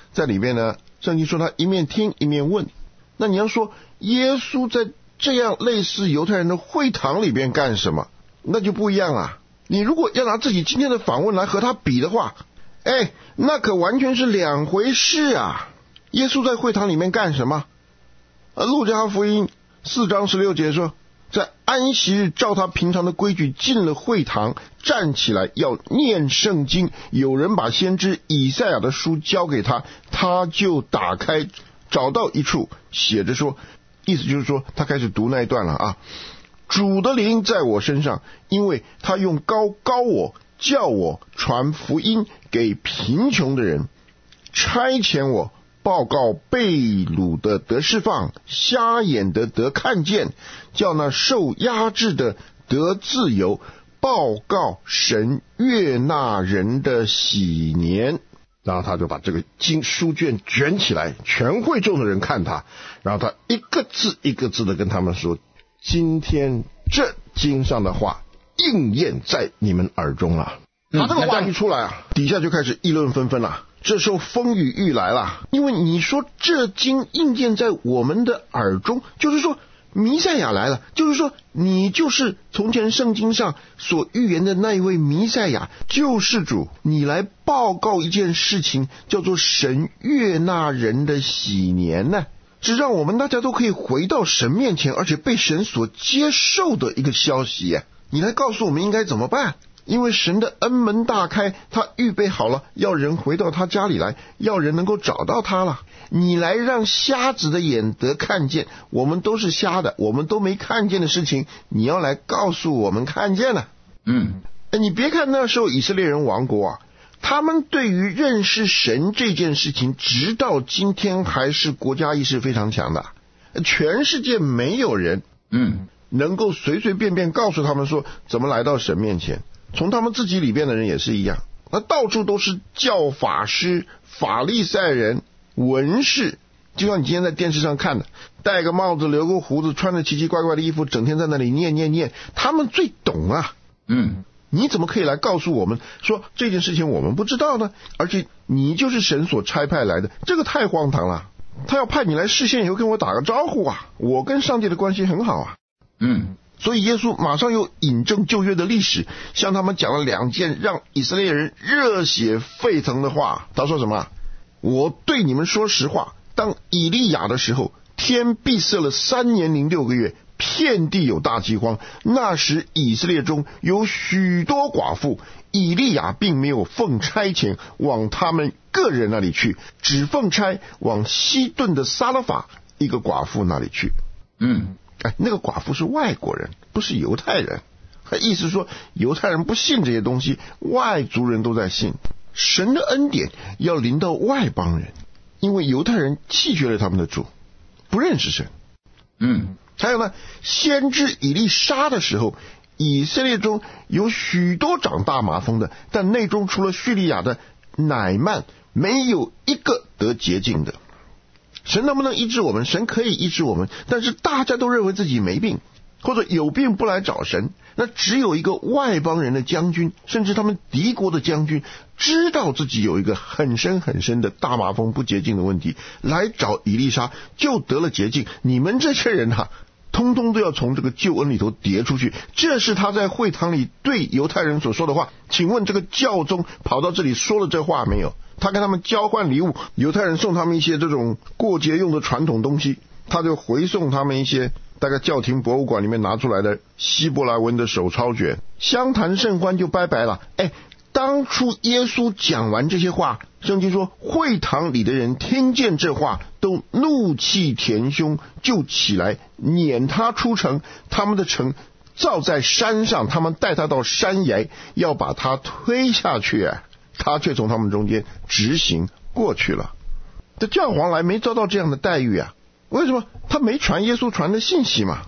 在里面呢，圣经说他一面听一面问。那你要说耶稣在这样类似犹太人的会堂里边干什么，那就不一样了。你如果要拿自己今天的访问来和他比的话，那可完全是两回事啊。耶稣在会堂里面干什么？路加福音4章16节说，在安息日照他平常的规矩进了会堂，站起来要念圣经。有人把先知以赛亚的书交给他，他就打开，找到一处写着说，意思就是说他开始读那一段了啊。主的灵在我身上，因为他用膏我，叫我传福音给贫穷的人，差遣我报告被掳的得释放，瞎眼的得看见，叫那受压制的得自由，报告神悦纳人的喜年。然后他就把这个经书卷卷起来，全会众的人看他，然后他一个字一个字的跟他们说，今天这经上的话应验在你们耳中了。他这个话一出来啊，底下就开始议论纷纷了。这时候风雨欲来了，因为你说这经应验在我们的耳中，就是说弥赛亚来了，就是说你就是从前圣经上所预言的那一位弥赛亚救世主，你来报告一件事情，叫做神悦纳人的喜年呢，是让我们大家都可以回到神面前，而且被神所接受的一个消息啊。你来告诉我们应该怎么办？因为神的恩门大开，他预备好了要人回到他家里来，要人能够找到他了。你来让瞎子的眼得看见，我们都是瞎的，我们都没看见的事情，你要来告诉我们看见了。你别看那时候以色列人亡国啊，他们对于认识神这件事情直到今天还是国家意识非常强的。全世界没有人能够随随便便告诉他们说怎么来到神面前，从他们自己里边的人也是一样，那到处都是教法师、法利赛人、文士，就像你今天在电视上看的，戴个帽子，留个胡子，穿着奇奇怪怪的衣服，整天在那里念，他们最懂啊。你怎么可以来告诉我们说这件事情我们不知道呢？而且你就是神所差派来的，这个太荒唐了。他要派你来事先以后跟我打个招呼啊，我跟上帝的关系很好啊。所以耶稣马上又引证旧约的历史，向他们讲了2件让以色列人热血沸腾的话。他说什么？我对你们说实话，当以利亚的时候，天闭塞了3年零6个月，遍地有大饥荒。那时以色列中有许多寡妇，以利亚并没有奉差遣往他们个人那里去，只奉差往西顿的撒勒法一个寡妇那里去。那个寡妇是外国人，不是犹太人。意思说犹太人不信这些东西，外族人都在信。神的恩典要临到外邦人，因为犹太人弃绝了他们的主，不认识神。还有呢，先知以利沙的时候，以色列中有许多长大麻风的，但内中除了叙利亚的乃曼，没有一个得洁净的。神能不能医治我们？神可以医治我们，但是大家都认为自己没病，或者有病不来找神。那只有一个外邦人的将军，甚至他们敌国的将军，知道自己有一个很深很深的大麻风不洁净的问题，来找以利沙，就得了洁净。你们这些人通通都要从这个救恩里头跌出去。这是他在会堂里对犹太人所说的话。请问这个教宗跑到这里说了这话没有？他跟他们交换礼物，犹太人送他们一些这种过节用的传统东西，他就回送他们一些大概教廷博物馆里面拿出来的希伯来文的手抄卷，相谈甚欢就拜拜了。当初耶稣讲完这些话，圣经说会堂里的人听见这话，都怒气填胸，就起来撵他出城。他们的城造在山上，他们带他到山崖，要把他推下去他却从他们中间直行过去了。这教皇来没遭到这样的待遇啊？为什么？他没传耶稣传的信息嘛。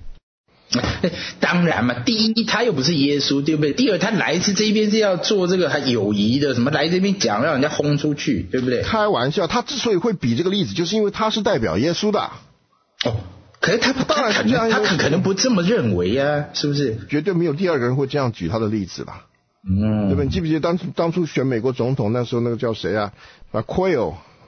当然嘛，第一他又不是耶稣，对不对？第二他来自这边是要做这个还友谊的，什么来这边讲让人家轰出去，对不对？ 开玩笑，他之所以会比这个例子，就是因为他是代表耶稣的。 可是他当然他可能不这么认为啊，是不是？ 绝对没有第二个人会这样举他的例子吧？对不对？你记不记得当初选美国总统那时候那个叫谁啊？Quayle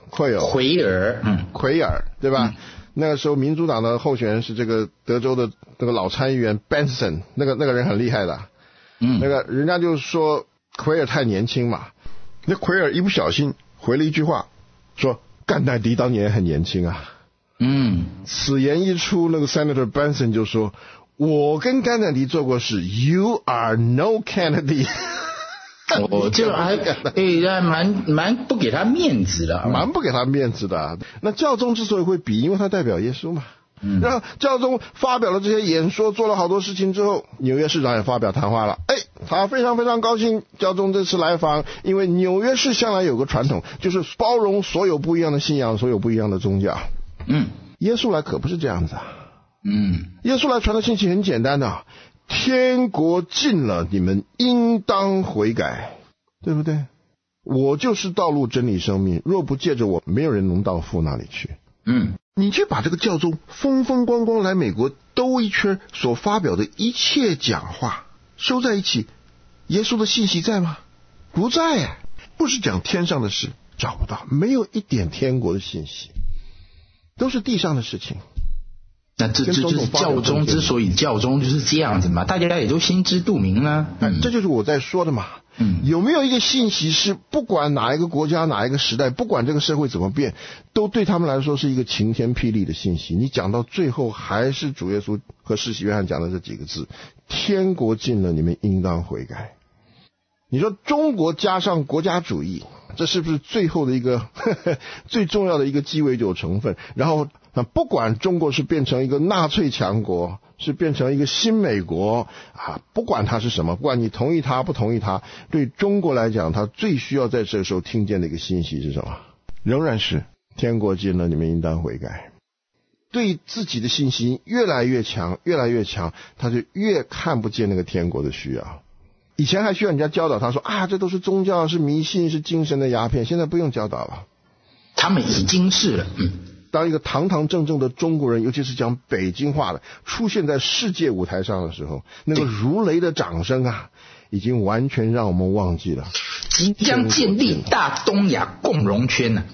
奎尔，对吧？那个时候民主党的候选人是这个德州的那个老参议员 Benson， 那个人很厉害的。那个人家就说奎尔太年轻嘛，那奎尔一不小心回了一句话，说甘乃迪当年很年轻啊。此言一出，那个 Senator Benson 就说，我跟甘乃迪做过事 ，You are no Kennedy。 这还蛮不给他面子的， 蛮不给他面子的。那教宗之所以会比，因为他代表耶稣嘛。然后教宗发表了这些演说，做了好多事情之后，纽约市长也发表谈话了。他非常非常高兴教宗这次来访，因为纽约市向来有个传统，就是包容所有不一样的信仰，所有不一样的宗教。耶稣来可不是这样子啊。耶稣来传的信息很简单的，天国近了，你们应当悔改，对不对？我就是道路真理生命，若不借着我，没有人能到父那里去。你去把这个教宗风风光光来美国兜一圈所发表的一切讲话收在一起，耶稣的信息在吗？不在啊。不是讲天上的事，找不到，没有一点天国的信息，都是地上的事情。 那这就是教宗之所以教宗就是这样子嘛，大家也都心知肚明啊。 这就是我在说的嘛。有没有一个信息是不管哪一个国家哪一个时代，不管这个社会怎么变，都对他们来说是一个晴天霹雳的信息？你讲到最后还是主耶稣和施洗约翰讲的这几个字，天国近了，你们应当悔改。你说中国加上国家主义，这是不是最后的一个最重要的一个鸡尾酒成分？然后不管中国是变成一个纳粹强国，是变成一个新美国啊，不管它是什么，不管你同意它不同意它，对中国来讲，它最需要在这个时候听见的一个信息是什么？仍然是天国近了，你们应当悔改。对自己的信心越来越强，越来越强，他就越看不见那个天国的需要。以前还需要人家教导他说这都是宗教，是迷信，是精神的鸦片，现在不用教导了， 他们已经是了。 当一个堂堂正正的中国人，尤其是讲北京话的，出现在世界舞台上的时候，那个如雷的掌声啊，已经完全让我们忘记了即将建立大东亚共荣圈呢。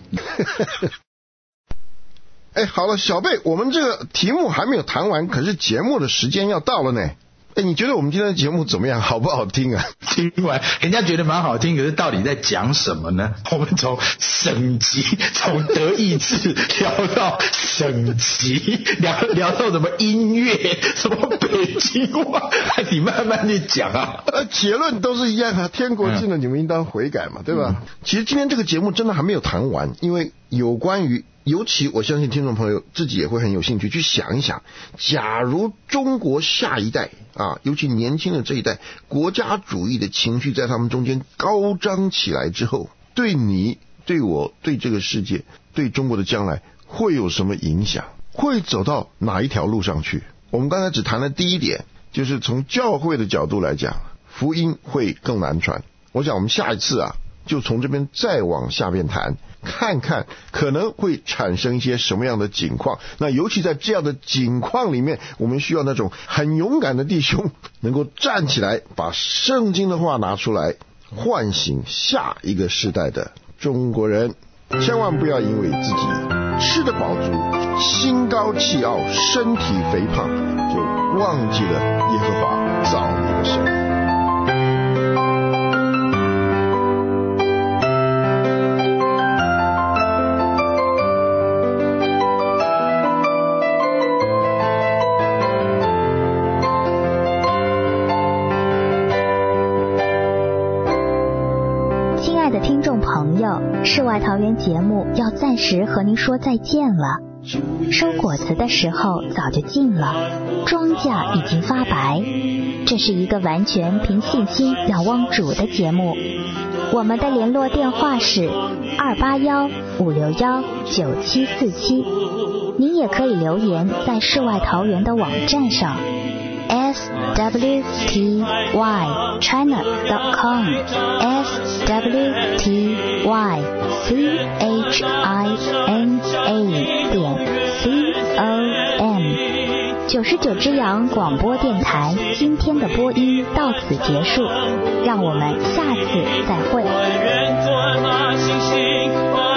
好了，小贝，我们这个题目还没有谈完，可是节目的时间要到了呢。你觉得我们今天的节目怎么样？好不好听啊？ 听完人家觉得蛮好听，可是到底在讲什么呢？我们从省级，从德意志聊到省级，聊到什么音乐，什么北京话，你慢慢去讲啊。 结论都是一样啊，天国近了，你们应当悔改嘛，对吧？其实今天这个节目真的还没有谈完，因为有关于尤其我相信听众朋友自己也会很有兴趣去想一想，假如中国下一代尤其年轻的这一代，国家主义的情绪在他们中间高涨起来之后，对你、对我、对这个世界、对中国的将来会有什么影响？会走到哪一条路上去？我们刚才只谈了第一点，就是从教会的角度来讲，福音会更难传。我想我们下一次就从这边再往下边谈，看看可能会产生一些什么样的景况。那尤其在这样的景况里面，我们需要那种很勇敢的弟兄能够站起来，把圣经的话拿出来，唤醒下一个世代的中国人。千万不要因为自己吃得饱足，心高气傲，身体肥胖，就忘记了耶和华造你的神。 世外桃源节目要暂时和您说再见了。收果子的时候早就近了，庄稼已经发白。这是一个完全凭信心仰望主的节目。我们的联络电话是281-561-9747。您也可以留言在世外桃源的网站上swtychina.com swtychina.com 99只羊广播电台今天的播音到此结束，让我们下次再会。